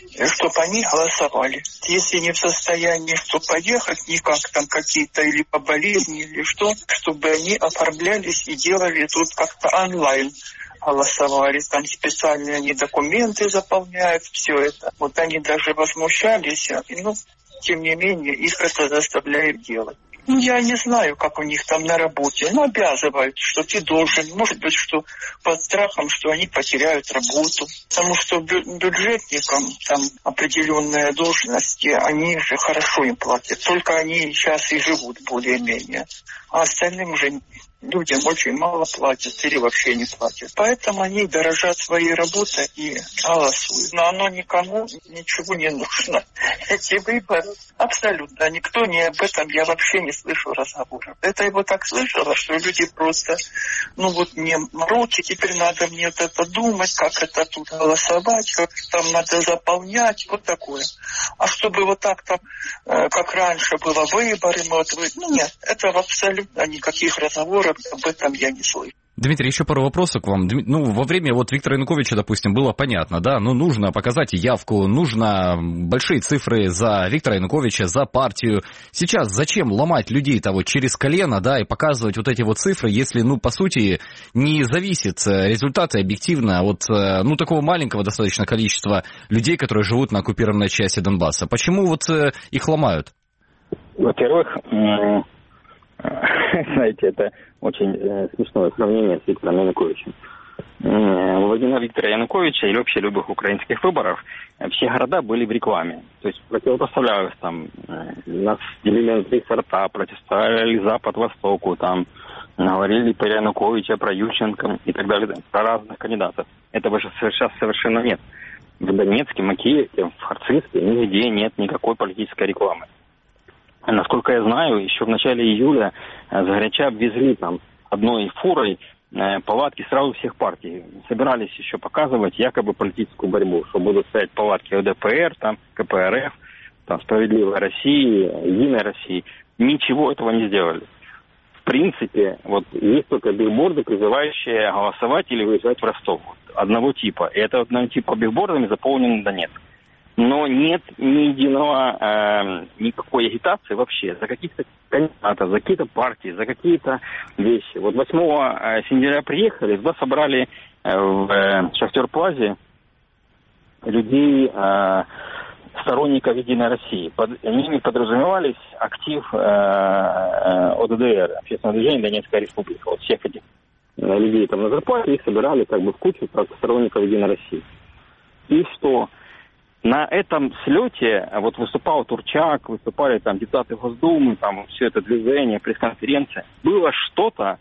чтобы они голосовали. Если не в состоянии, что поехать никак, там какие-то или по болезни, или что, чтобы они оформлялись и делали тут как-то онлайн. Голосовали, там специальные они документы заполняют, все это. Вот они даже возмущались, но тем не менее их это заставляет делать. Ну, я не знаю, как у них там на работе, но обязывают, что ты должен, может быть, что под страхом, что они потеряют работу. Потому что бюджетникам там определенные должности, они же хорошо им платят. Только они сейчас и живут более-менее. А остальным же людям очень мало платят или вообще не платят. Поэтому они дорожат своей работой и голосуют. Но оно никому ничего не нужно. Эти выборы абсолютно. Никто не об этом, я вообще не слышу разговоров. Это я вот так слышала, что люди просто, мне мороки, теперь надо мне вот это думать, как это тут голосовать, как там надо заполнять, вот такое. А чтобы вот так там, как раньше было выборы, нет, это абсолютно никаких разговоров. Об этом я не слышу. Дмитрий, еще пару вопросов к вам. Во время Виктора Януковича, допустим, было понятно, да, нужно показать явку, нужно большие цифры за Виктора Януковича, за партию. Сейчас зачем ломать людей-то через колено, да, и показывать вот эти цифры, если, по сути, не зависит результаты объективно от, такого маленького достаточно количества людей, которые живут на оккупированной части Донбасса? Почему их ломают? Во-первых, знаете, это очень смешное сравнение с Виктором Януковичем. Во времена Виктора Януковича или вообще любых украинских выборов все города были в рекламе. То есть противопоставлялось нас делили на 3 сорта, противоставляли Запад Востоку, говорили про Януковича, про Ющенко и так далее, про разных кандидатов. Этого же сейчас совершенно нет. В Донецке, Макеевке, в Харциске нигде нет никакой политической рекламы. Насколько я знаю, еще в начале июля сгоряча обвезли одной фурой палатки сразу всех партий. Собирались еще показывать якобы политическую борьбу, что будут стоять палатки ЛДПР, КПРФ, Справедливая Россия, Единая Россия. Ничего этого не сделали. В принципе, есть только билборды, призывающие голосовать или выезжать в Ростов. Одного типа. И это одного типа билбордами заполнен Донецк. Но нет ни единого, никакой агитации вообще за каких-то кандидатов, за какие-то партии, за какие-то вещи. 8 сентября приехали, туда собрали в Шахтер-Плазе людей, сторонников Единой России. Под ними подразумевались актив ОДДР, Общественного движения Донецкая Республика. Всех этих людей на зарплате, их собирали в кучу сторонников Единой России. И что? На этом слете выступал Турчак, выступали депутаты Госдумы, все это движение, пресс-конференция. Было что-то,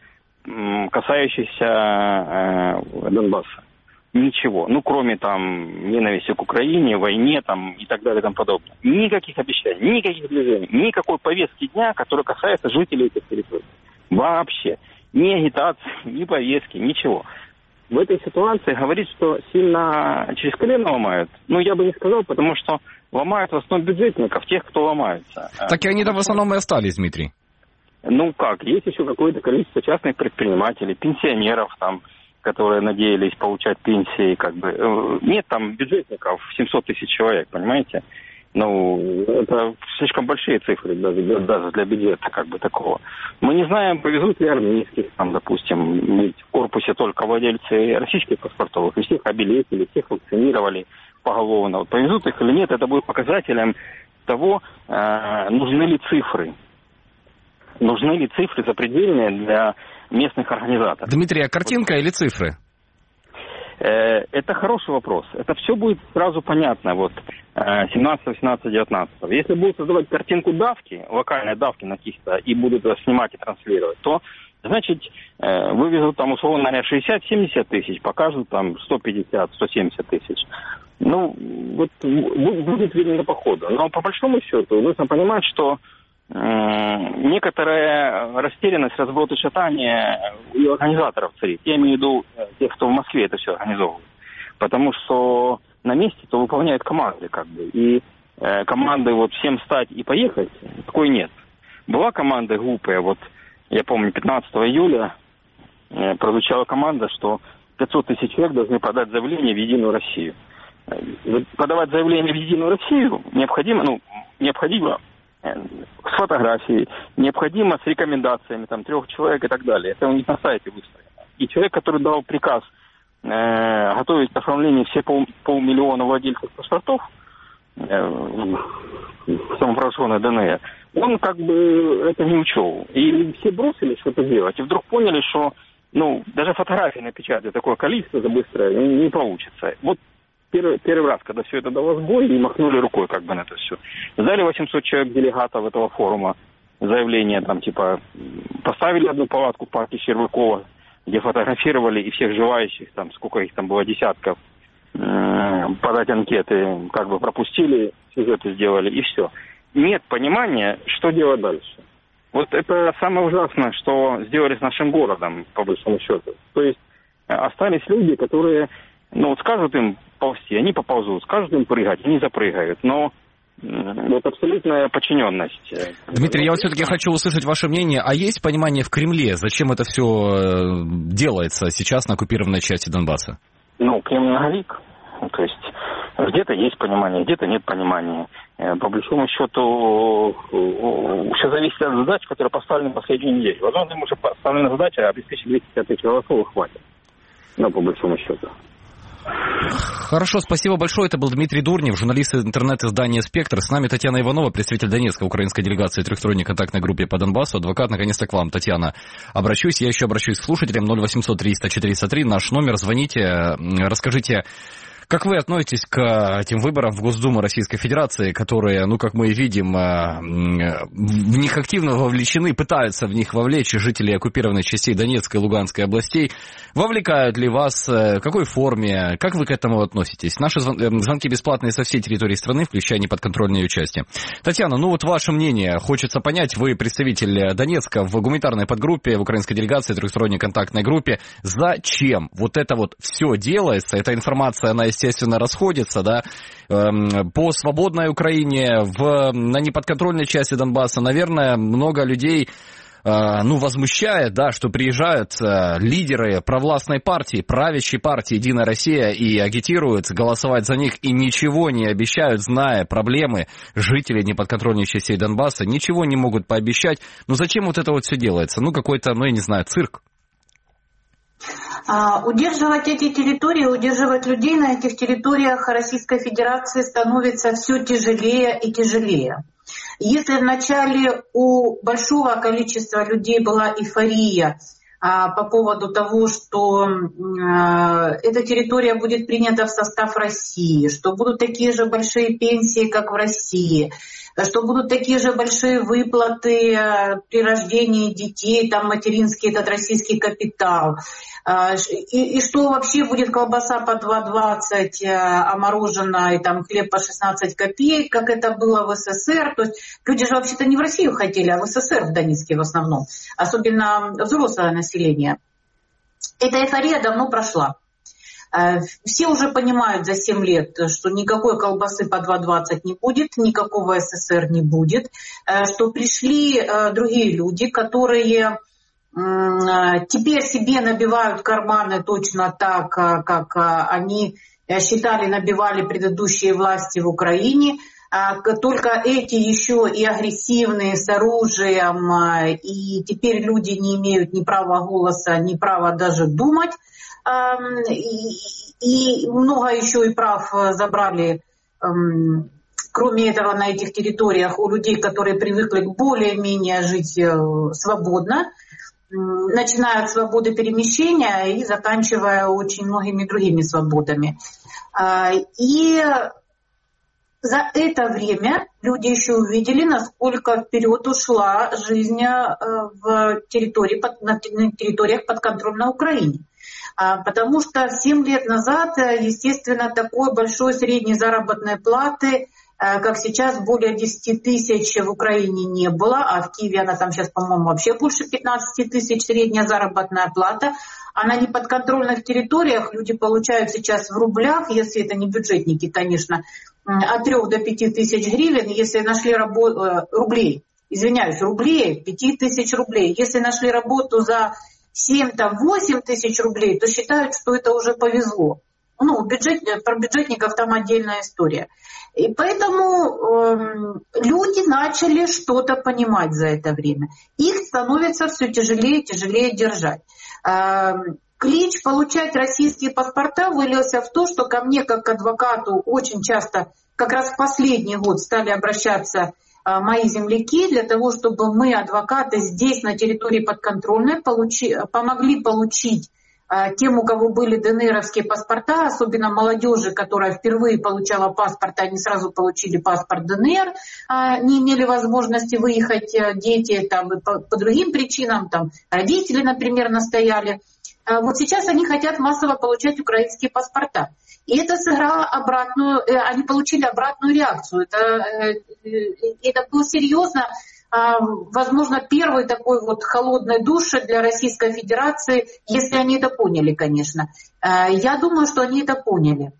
касающееся Донбасса. Ничего. Кроме ненависти к Украине, войне и так далее и тому подобное. Никаких обещаний, никаких движений, никакой повестки дня, которая касается жителей этих территорий. Вообще. Ни агитации, ни повестки, ничего. В этой ситуации говорить, что сильно через колено ломают, я бы не сказал, потому что ломают в основном бюджетников, тех, кто ломается. Так и они в основном и остались, Дмитрий. Есть еще какое-то количество частных предпринимателей, пенсионеров, которые надеялись получать пенсии, Нет бюджетников 700 тысяч человек, понимаете? Это слишком большие цифры даже для бюджета такого. Мы не знаем, повезут ли армейских, допустим, ведь в корпусе только владельцы российских паспортов, и всех обелетили, всех вакцинировали поголовно. Повезут их или нет, это будет показателем того, нужны ли цифры. Нужны ли цифры запредельные для местных организаторов. Дмитрий, а картинка или цифры? Это хороший вопрос. Это все будет сразу понятно 17, 18, 19. Если будут создавать картинку давки, локальной давки на каких-то, и будут снимать и транслировать, то, значит, вывезут условно 60-70 тысяч, покажут 150-170 тысяч. Будет видно по ходу. Но по большому счету нужно понимать, что некоторая растерянность, разброд и шатание у организаторов царит. Я имею в виду тех, кто в Москве это все организовывает. Потому что на месте то выполняют команды И команды всем встать и поехать, такой нет. Была команда глупая, я помню, 15 июля прозвучала команда, что 500 тысяч человек должны подать заявление в Единую Россию. подавать заявление в «Единую Россию» необходимо с фотографией, необходимо с рекомендациями 3 человек и так далее. Это у них на сайте выставлено. И человек, который дал приказ готовить к оформлению все 500 000 владельцев паспортов в самопровозглашенной ДНР, он это не учел. И все бросили что-то делать, и вдруг поняли, что даже фотографии напечатать такое количество за быстро не получится. Вот первый раз, когда все это дало сбой, и махнули рукой на это все. Сдали 800 человек делегатов этого форума заявление, поставили одну палатку в парке Щербакова, где фотографировали, и всех желающих, сколько их там было, десятков, подать анкеты, пропустили, сюжеты сделали, и все. Нет понимания, что делать дальше. Вот это самое ужасное, что сделали с нашим городом, по большому счету. То есть остались люди, которые, скажут им ползти, они поползут, скажут им прыгать, они запрыгают. Но абсолютная подчиненность. Дмитрий, я все-таки хочу услышать ваше мнение. А есть понимание в Кремле, зачем это все делается сейчас на оккупированной части Донбасса? Кремль многолик. То есть где-то есть понимание, где-то нет понимания. По большому счету все зависит от задач, которые поставлены в последнюю неделю. Возможно, им уже поставлена задача обеспечить 250 тысяч голосов, хватит. По большому счету. Хорошо, спасибо большое. Это был Дмитрий Дурнев, журналист интернет-издания «Спектр». С нами Татьяна Иванова, представитель Донецкой украинской делегации трехсторонней контактной группе по Донбассу. Адвокат, наконец-то к вам, Татьяна, обращусь. Я еще обращусь к слушателям. 0800 300 403, наш номер. Звоните, расскажите, как вы относитесь к этим выборам в Госдуму Российской Федерации, которые, как мы видим, в них активно вовлечены, пытаются в них вовлечь жители оккупированных частей Донецкой и Луганской областей. Вовлекают ли вас? В какой форме? Как вы к этому относитесь? Наши звонки бесплатные со всей территории страны, включая неподконтрольные ее части. Татьяна, ваше мнение. Хочется понять, вы представитель Донецка в гуманитарной подгруппе, в украинской делегации, трехсторонней контактной группе. Зачем это все делается? Эта информация, она, естественно, расходится, да, по свободной Украине, на неподконтрольной части Донбасса, наверное, много людей, возмущает, да, что приезжают лидеры провластной партии, правящей партии «Единая Россия» и агитируют голосовать за них, и ничего не обещают, зная проблемы жителей неподконтрольных частей Донбасса, ничего не могут пообещать. Зачем это все делается? Какой-то, я не знаю, цирк. Удерживать эти территории, удерживать людей на этих территориях Российской Федерации становится все тяжелее и тяжелее. Если вначале у большого количества людей была эйфория по поводу того, что эта территория будет принята в состав России, что будут такие же большие пенсии, как в России, что будут такие же большие выплаты при рождении детей, материнский этот российский капитал, и что вообще будет колбаса по 2,20, а мороженое и хлеб по 16 копеек, как это было в СССР. То есть люди же вообще-то не в Россию хотели, а в СССР, в Донецке в основном, особенно взрослое население. Эта эйфория давно прошла. Все уже понимают за 7 лет, что никакой колбасы по 2,20 не будет, никакого СССР не будет, что пришли другие люди, которые теперь себе набивают карманы точно так, как они считали, набивали предыдущие власти в Украине. Только эти еще и агрессивные, с оружием, и теперь люди не имеют ни права голоса, ни права даже думать. И много еще и прав забрали, кроме этого, на этих территориях у людей, которые привыкли более-менее жить свободно, начиная от свободы перемещения и заканчивая очень многими другими свободами. И за это время люди еще увидели, насколько вперед ушла жизнь на территориях подконтрольной Украине. Потому что 7 лет назад, естественно, такой большой средней заработной платы, как сейчас, более 10 тысяч в Украине не было, а в Киеве она там сейчас, по-моему, вообще больше 15 тысяч средняя заработная плата. А на неподконтрольных территориях люди получают сейчас в рублях, если это не бюджетники, конечно, от 3 до 5 тысяч гривен, если нашли рублей, 5 тысяч рублей. Если нашли работу за 7-8 тысяч рублей, то считают, что это уже повезло. про бюджетников там отдельная история. И поэтому люди начали что-то понимать за это время. Их становится все тяжелее и тяжелее держать. Клич получать российские паспорта вылился в то, что ко мне, как к адвокату, очень часто, как раз в последний год, стали обращаться мои земляки для того, чтобы мы, адвокаты, здесь, на территории подконтрольной, помогли получить тем, у кого были ДНРовские паспорта, особенно молодежи, которая впервые получала паспорт, они сразу получили паспорт ДНР, не имели возможности выехать дети там, и по другим причинам, там, родители, например, настояли. Вот сейчас они хотят массово получать украинские паспорта. И это сыграло они получили обратную реакцию. Это было серьезно. Возможно, первый такой вот холодный душ для Российской Федерации, если они это поняли, конечно. Я думаю, что они это поняли.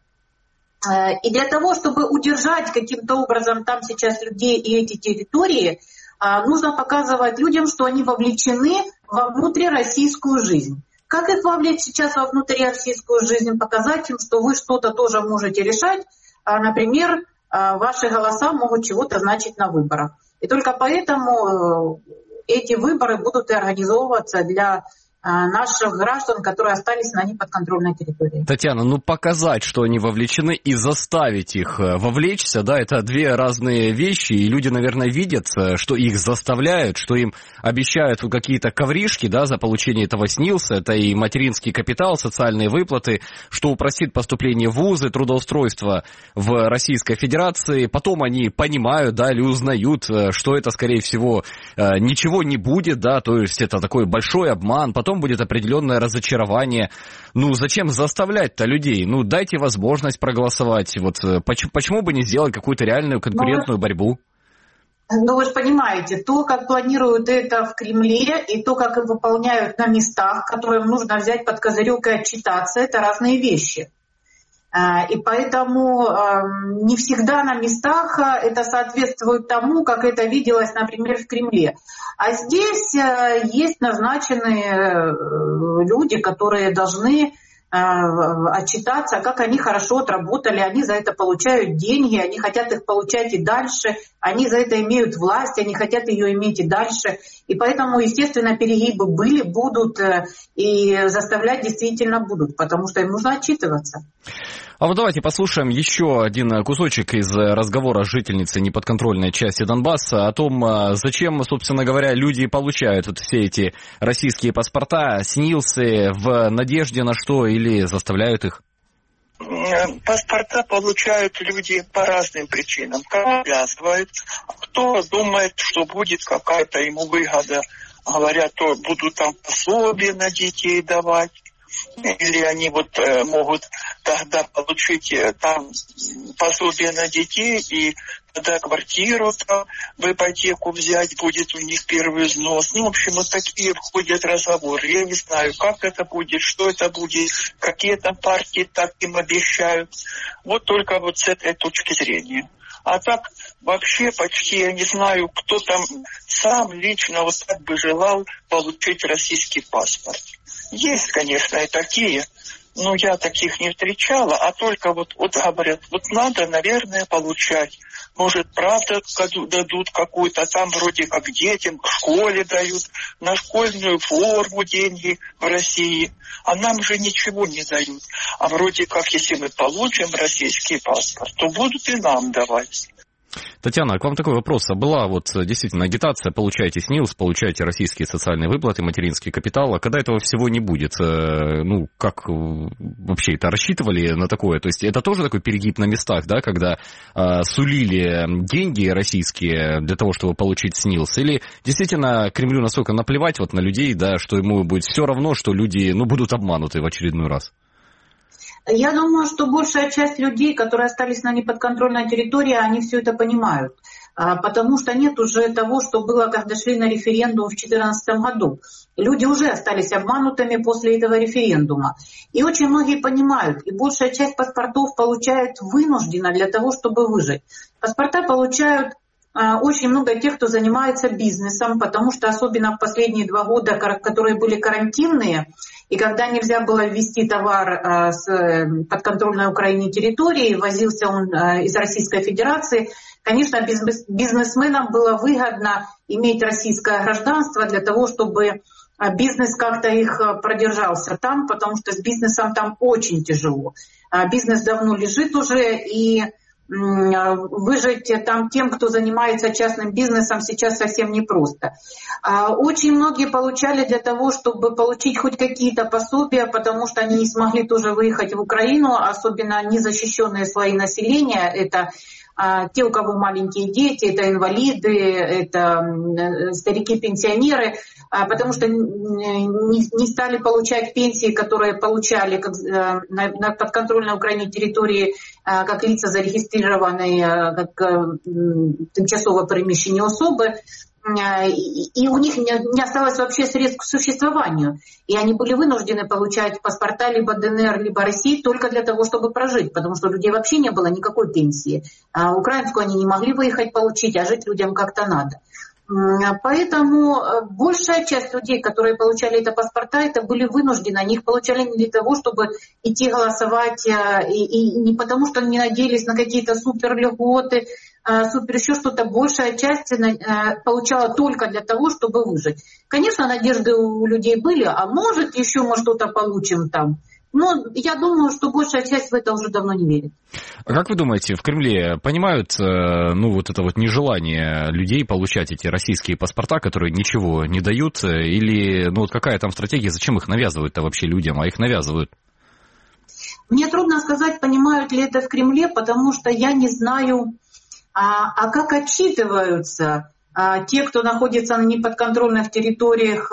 И для того, чтобы удержать каким-то образом там сейчас людей и эти территории, нужно показывать людям, что они вовлечены во внутрироссийскую жизнь. Как их вовлечь сейчас во внутрироссийскую жизнь? Показать им, что вы что-то тоже можете решать. Например, ваши голоса могут чего-то значить на выборах. И только поэтому эти выборы будут и организовываться для наших граждан, которые остались на неподконтрольной территории. Татьяна, показать, что они вовлечены, и заставить их вовлечься, да, это две разные вещи, и люди, наверное, видят, что их заставляют, что им обещают какие-то ковришки, да, за получение этого СНИЛСа, это и материнский капитал, социальные выплаты, что упростит поступление в вузы, трудоустройство в Российской Федерации, потом они понимают, да, или узнают, что это, скорее всего, ничего не будет, да, то есть это такой большой обман, потом будет определенное разочарование. Зачем заставлять-то людей? Дайте возможность проголосовать. Вот почему бы не сделать какую-то реальную конкурентную борьбу? Вы же понимаете, то, как планируют это в Кремле, и то, как их выполняют на местах, которым нужно взять под козырек и отчитаться, это разные вещи. И поэтому не всегда на местах это соответствует тому, как это виделось, например, в Кремле. А здесь есть назначенные люди, которые должны отчитаться, как они хорошо отработали, они за это получают деньги, они хотят их получать и дальше, они за это имеют власть, они хотят ее иметь и дальше. И поэтому, естественно, перегибы были, будут, и заставлять действительно будут, потому что им нужно отчитываться. А вот давайте послушаем еще один кусочек из разговора с жительницей неподконтрольной части Донбасса о том, зачем, собственно говоря, люди получают все эти российские паспорта, СНИЛСы, в надежде на что или заставляют их? Паспорта получают люди по разным причинам. Кто обязывает, кто думает, что будет какая-то ему выгода. Говорят, то будут там пособия на детей давать. Или они могут тогда получить там пособие на детей, и тогда квартиру там в ипотеку взять, будет у них первый взнос. В общем, такие входят разговоры. Я не знаю, как это будет, что это будет, какие там партии так им обещают. Только с этой точки зрения. А так вообще почти я не знаю, кто там сам лично так бы желал получить российский паспорт. Есть, конечно, и такие, но я таких не встречала, а только говорят, надо, наверное, получать. Может, правда дадут какую-то, там вроде как детям к школе дают, на школьную форму деньги в России, а нам же ничего не дают. А вроде как, если мы получим российский паспорт, то будут и нам давать. Татьяна, к вам такой вопрос. Была действительно агитация, получайте СНИЛС, получайте российские социальные выплаты, материнский капитал, а когда этого всего не будет? Как вообще это рассчитывали на такое? То есть это тоже такой перегиб на местах, да, когда сулили деньги российские для того, чтобы получить СНИЛС? Или действительно Кремлю настолько наплевать на людей, да, что ему будет все равно, что люди будут обмануты в очередной раз? Я думаю, что большая часть людей, которые остались на неподконтрольной территории, они все это понимают. Потому что нет уже того, что было, когда шли на референдум в 2014 году. Люди уже остались обманутыми после этого референдума. И очень многие понимают, и большая часть паспортов получают вынужденно для того, чтобы выжить. Паспорта получают очень много тех, кто занимается бизнесом, потому что особенно в последние 2 года, которые были карантинные, и когда нельзя было ввести товар с подконтрольной Украине территории, возился он из Российской Федерации, конечно, бизнесменам было выгодно иметь российское гражданство для того, чтобы бизнес как-то их продержался там, потому что с бизнесом там очень тяжело. Бизнес давно лежит уже, и выжить там тем, кто занимается частным бизнесом, сейчас совсем непросто. Очень многие получали для того, чтобы получить хоть какие-то пособия, потому что они не смогли тоже выехать в Украину, особенно незащищенные слои населения. Это те, у кого маленькие дети, это инвалиды, это старики-пенсионеры, потому что не стали получать пенсии, которые получали на подконтрольной Украине территории как лица, зарегистрированные как тимчасово перемещенные особы. И у них не осталось вообще средств к существованию. И они были вынуждены получать паспорта либо ДНР, либо России только для того, чтобы прожить, потому что у людей вообще не было никакой пенсии. Украинскую они не могли выехать получить, а жить людям как-то надо. Поэтому большая часть людей, которые получали это паспорта, это были вынуждены. Они их получали не для того, чтобы идти голосовать, и не потому, что они надеялись на какие-то суперльготы, супер еще что-то. Большая часть получала только для того, чтобы выжить. Конечно, надежды у людей были, а может еще мы что-то получим там. Но я думаю, что большая часть в это уже давно не верит. А как вы думаете, в Кремле понимают, вот это вот нежелание людей получать эти российские паспорта, которые ничего не дают, или, вот какая там стратегия, зачем их навязывают-то вообще людям, а их навязывают? Мне трудно сказать, понимают ли это в Кремле, потому что я не знаю, как отчитываются те, кто находится на неподконтрольных территориях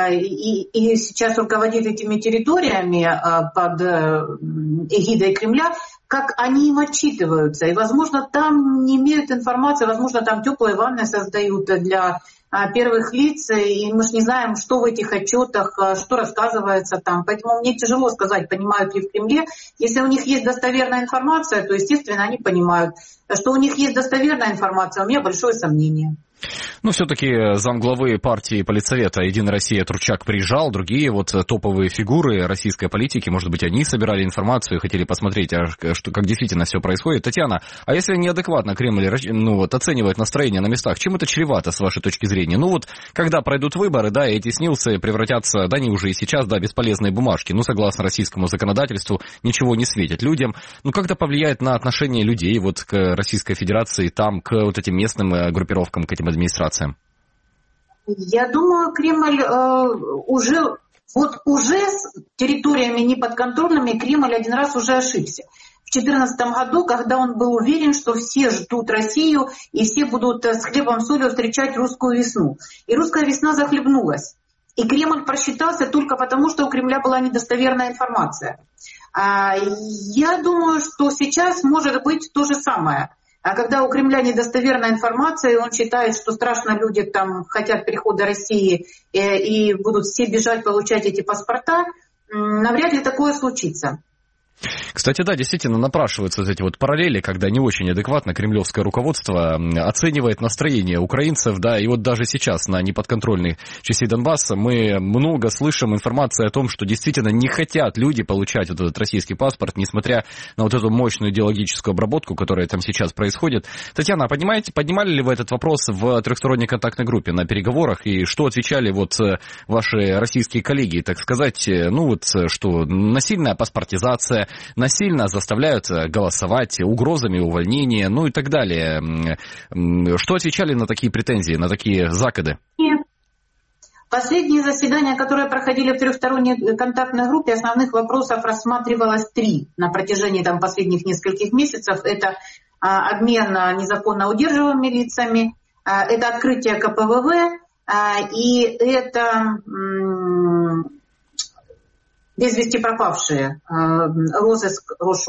и сейчас руководит этими территориями под эгидой Кремля, как они им отчитываются. И, возможно, там не имеют информации, возможно, там теплые ванны создают для первых лиц, и мы же не знаем, что в этих отчетах, что рассказывается там. Поэтому мне тяжело сказать, понимают ли в Кремле. Если у них есть достоверная информация, то, естественно, они понимают. Что у них есть достоверная информация, у меня большое сомнение. Все-таки замглавы партии Политсовета «Единая Россия» Турчак приезжал, другие топовые фигуры российской политики, может быть, они собирали информацию и хотели посмотреть, как действительно все происходит. Татьяна, а если неадекватно Кремль оценивает настроение на местах, чем это чревато, с вашей точки зрения? Когда пройдут выборы, эти снилсы превратятся, они уже и сейчас, бесполезные бумажки, согласно российскому законодательству, ничего не светит людям. Как это повлияет на отношение людей к Российской Федерации, к этим местным группировкам, к этим администрациям? Я думаю, Кремль уже с территориями неподконтрольными Кремль один раз уже ошибся. В 2014 году, когда он был уверен, что все ждут Россию и все будут с хлебом и солью встречать русскую весну. И русская весна захлебнулась. И Кремль просчитался только потому, что у Кремля была недостоверная информация. Я думаю, что сейчас может быть то же самое. А когда у Кремля недостоверная информация, и он считает, что страшно люди там хотят перехода России и будут все бежать получать эти паспорта, навряд ли такое случится. Кстати, действительно напрашиваются эти параллели, когда не очень адекватно кремлевское руководство оценивает настроение украинцев, и даже сейчас на неподконтрольной части Донбасса мы много слышим информации о том, что действительно не хотят люди получать этот российский паспорт, несмотря на эту мощную идеологическую обработку, которая там сейчас происходит. Татьяна, поднимали ли вы этот вопрос в трехсторонней контактной группе на переговорах, и что отвечали ваши российские коллеги, так сказать, что насильная паспортизация, насильно заставляют голосовать, угрозами увольнения, и так далее. Что отвечали на такие претензии, на такие закиды? Последние заседания, которые проходили в трехсторонней контактной группе, основных вопросов рассматривалось 3 на протяжении последних нескольких месяцев. Это обмен незаконно удерживаемыми лицами, это открытие КПВВ и это без вести пропавшие, розыск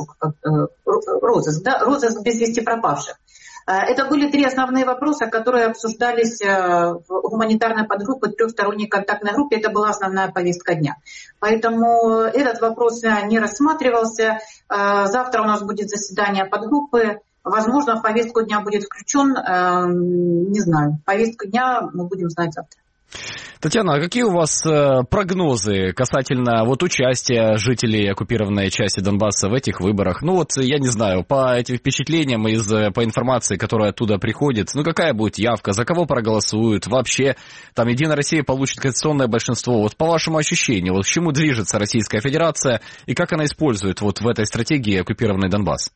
без вести пропавших. Это были 3 основные вопроса, которые обсуждались в гуманитарной подгруппе, трехсторонней контактной группе. Это была основная повестка дня. Поэтому этот вопрос не рассматривался. Завтра у нас будет заседание подгруппы. возможно, в повестку дня будет включен, не знаю. Повестку дня мы будем знать завтра. Татьяна, а какие у вас прогнозы касательно вот участия жителей оккупированной части Донбасса в этих выборах? Ну вот, я не знаю, по этим впечатлениям, по информации, которая оттуда приходит, ну какая будет явка, за кого проголосуют, вообще там Единая Россия получит конституционное большинство. Вот по вашему ощущению, вот к чему движется Российская Федерация и как она использует вот в этой стратегии оккупированный Донбасс?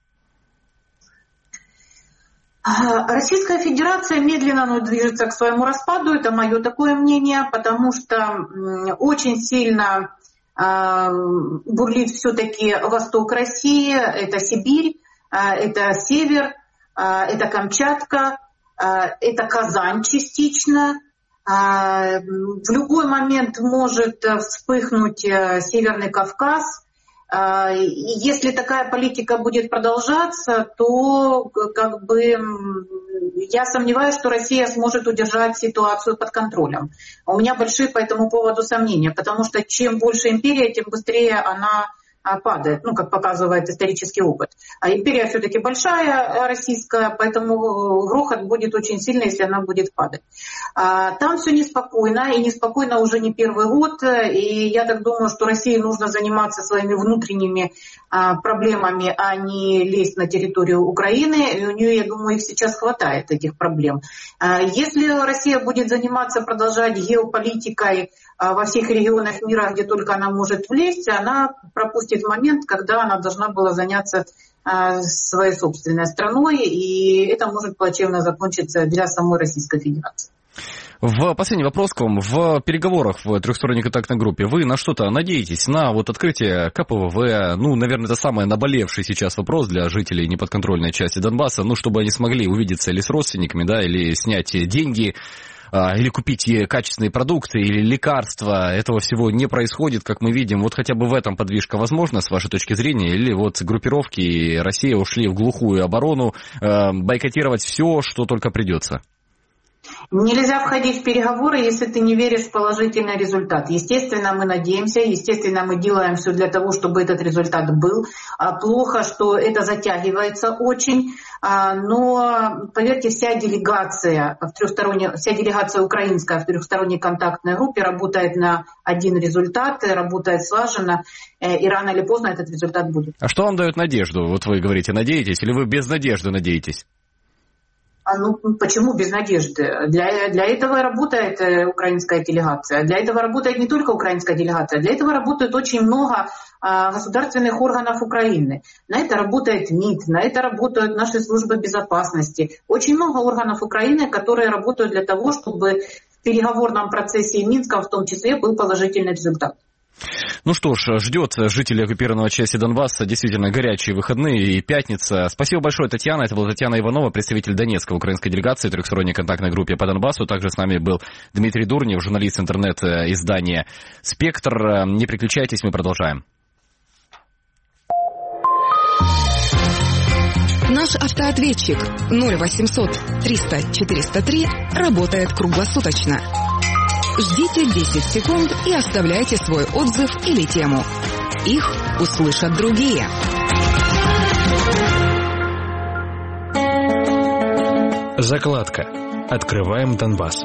Российская Федерация медленно движется к своему распаду, это мое такое мнение, потому что очень сильно бурлит все-таки восток России, это Сибирь, это Север, это Камчатка, это Казань частично. В любой момент может вспыхнуть Северный Кавказ. Если такая политика будет продолжаться, то я сомневаюсь, что Россия сможет удержать ситуацию под контролем. У меня большие по этому поводу сомнения, потому что чем больше империя, тем быстрее она падает, как показывает исторический опыт. А империя все-таки большая, российская, поэтому грохот будет очень сильный, если она будет падать. Там все неспокойно, и неспокойно уже не первый год, и я так думаю, что России нужно заниматься своими внутренними проблемами, а не лезть на территорию Украины, и у нее, я думаю, их сейчас хватает, этих проблем. Если Россия будет заниматься, продолжать геополитикой во всех регионах мира, где только она может влезть, она пропустит момент, когда она должна была заняться своей собственной страной, и это может плачевно закончиться для самой Российской Федерации. Последний вопрос к вам. В переговорах в трехсторонней контактной группе вы на что-то надеетесь? На вот открытие КПВВ, наверное, это самый наболевший сейчас вопрос для жителей неподконтрольной части Донбасса, чтобы они смогли увидеться или с родственниками, или снять деньги, или купить качественные продукты, или лекарства. Этого всего не происходит, как мы видим. Вот хотя бы в этом подвижка возможна, с вашей точки зрения? Или вот группировки России ушли в глухую оборону, бойкотировать все, что только придется? Нельзя входить в переговоры, если ты не веришь в положительный результат. Естественно, мы надеемся, естественно, мы делаем все для того, чтобы этот результат был. Плохо, что это затягивается очень, но, поверьте, вся делегация украинская в трехсторонней контактной группе работает на один результат, работает слаженно, и рано или поздно этот результат будет. А что вам дает надежду? Вот вы говорите, надеетесь, или вы без надежды надеетесь? Почему без надежды? Для этого работает украинская делегация. Для этого работает не только украинская делегация. Для этого работает очень много государственных органов Украины. На это работает МИД, на это работают наши службы безопасности. Очень много органов Украины, которые работают для того, чтобы в переговорном процессе Минска в том числе был положительный результат. Ну что ж, ждет жителей оккупированного части Донбасса действительно горячие выходные и пятница. Спасибо большое, Татьяна. Это была Татьяна Иванова, представитель Донецкой украинской делегации трехсторонней контактной группе по Донбассу. Также с нами был Дмитрий Дурнев, журналист интернет-издания «Спектр». Не переключайтесь, мы продолжаем. Наш автоответчик 0800 300 403 работает круглосуточно. Ждите 10 секунд и оставляйте свой отзыв или тему. Их услышат другие. Закладка. Открываем Донбасс.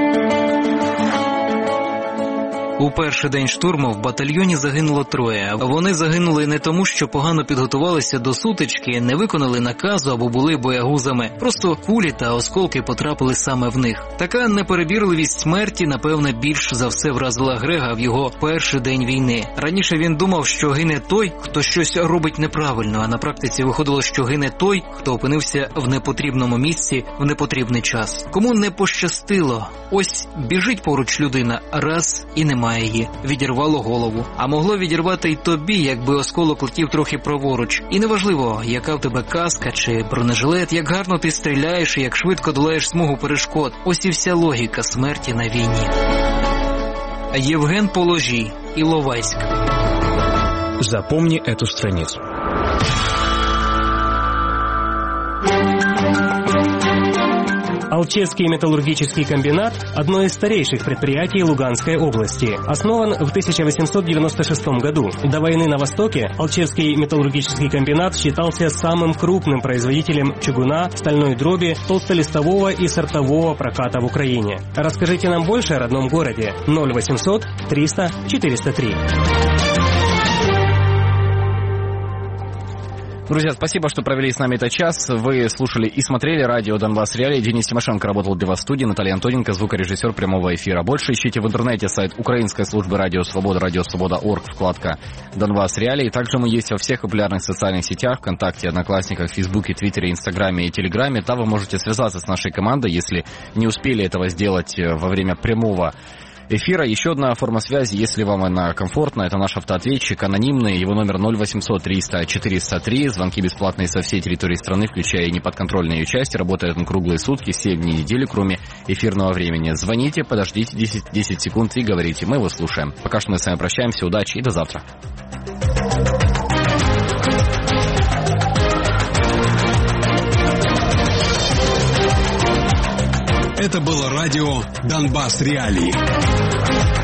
У перший день штурму в батальйоні загинуло 3. Вони загинули не тому, що погано підготувалися до сутички, не виконали наказу або були боягузами. Просто кулі та осколки потрапили саме в них. Така неперебірливість смерті, напевне, більш за все вразила Грега в його перший день війни. Раніше він думав, що гине той, хто щось робить неправильно, а на практиці виходило, що гине той, хто опинився в непотрібному місці в непотрібний час. Кому не пощастило, ось біжить поруч людина, раз і немає її. Відірвало голову. А могло відірвати й тобі, якби осколок летів трохи праворуч. І неважливо, яка в тебе каска чи бронежилет, як гарно ти стріляєш і як швидко долаєш смугу перешкод. Ось і вся логіка смерті на війні. Євген Положій, Іловайськ. Запомни эту страницу. Алчевский металлургический комбинат – одно из старейших предприятий Луганской области. Основан в 1896 году. До войны на Востоке Алчевский металлургический комбинат считался самым крупным производителем чугуна, стальной дроби, толстолистового и сортового проката в Украине. Расскажите нам больше о родном городе. 0800 300 403. Друзья, спасибо, что провели с нами этот час. Вы слушали и смотрели радио «Донбасс Реалии». Денис Тимошенко работал для вас в студии, Наталья Антоненко, звукорежиссер прямого эфира. Больше ищите в интернете сайт украинской службы «Радио Свобода», радиосвобода.орг, вкладка «Донбасс Реалии». Также мы есть во всех популярных социальных сетях, ВКонтакте, Одноклассниках, Фейсбуке, Твиттере, Инстаграме и Телеграме. Там вы можете связаться с нашей командой, если не успели этого сделать во время прямого эфира. Еще одна форма связи, если вам она комфортна, это наш автоответчик, анонимный, его номер 0800 300 403, звонки бесплатные со всей территории страны, включая и неподконтрольные ее части, работает он круглые сутки, 7 дней недели, кроме эфирного времени. Звоните, подождите 10 секунд и говорите, мы его слушаем. Пока что мы с вами прощаемся, удачи и до завтра. Это было радио «Донбасс Реалии».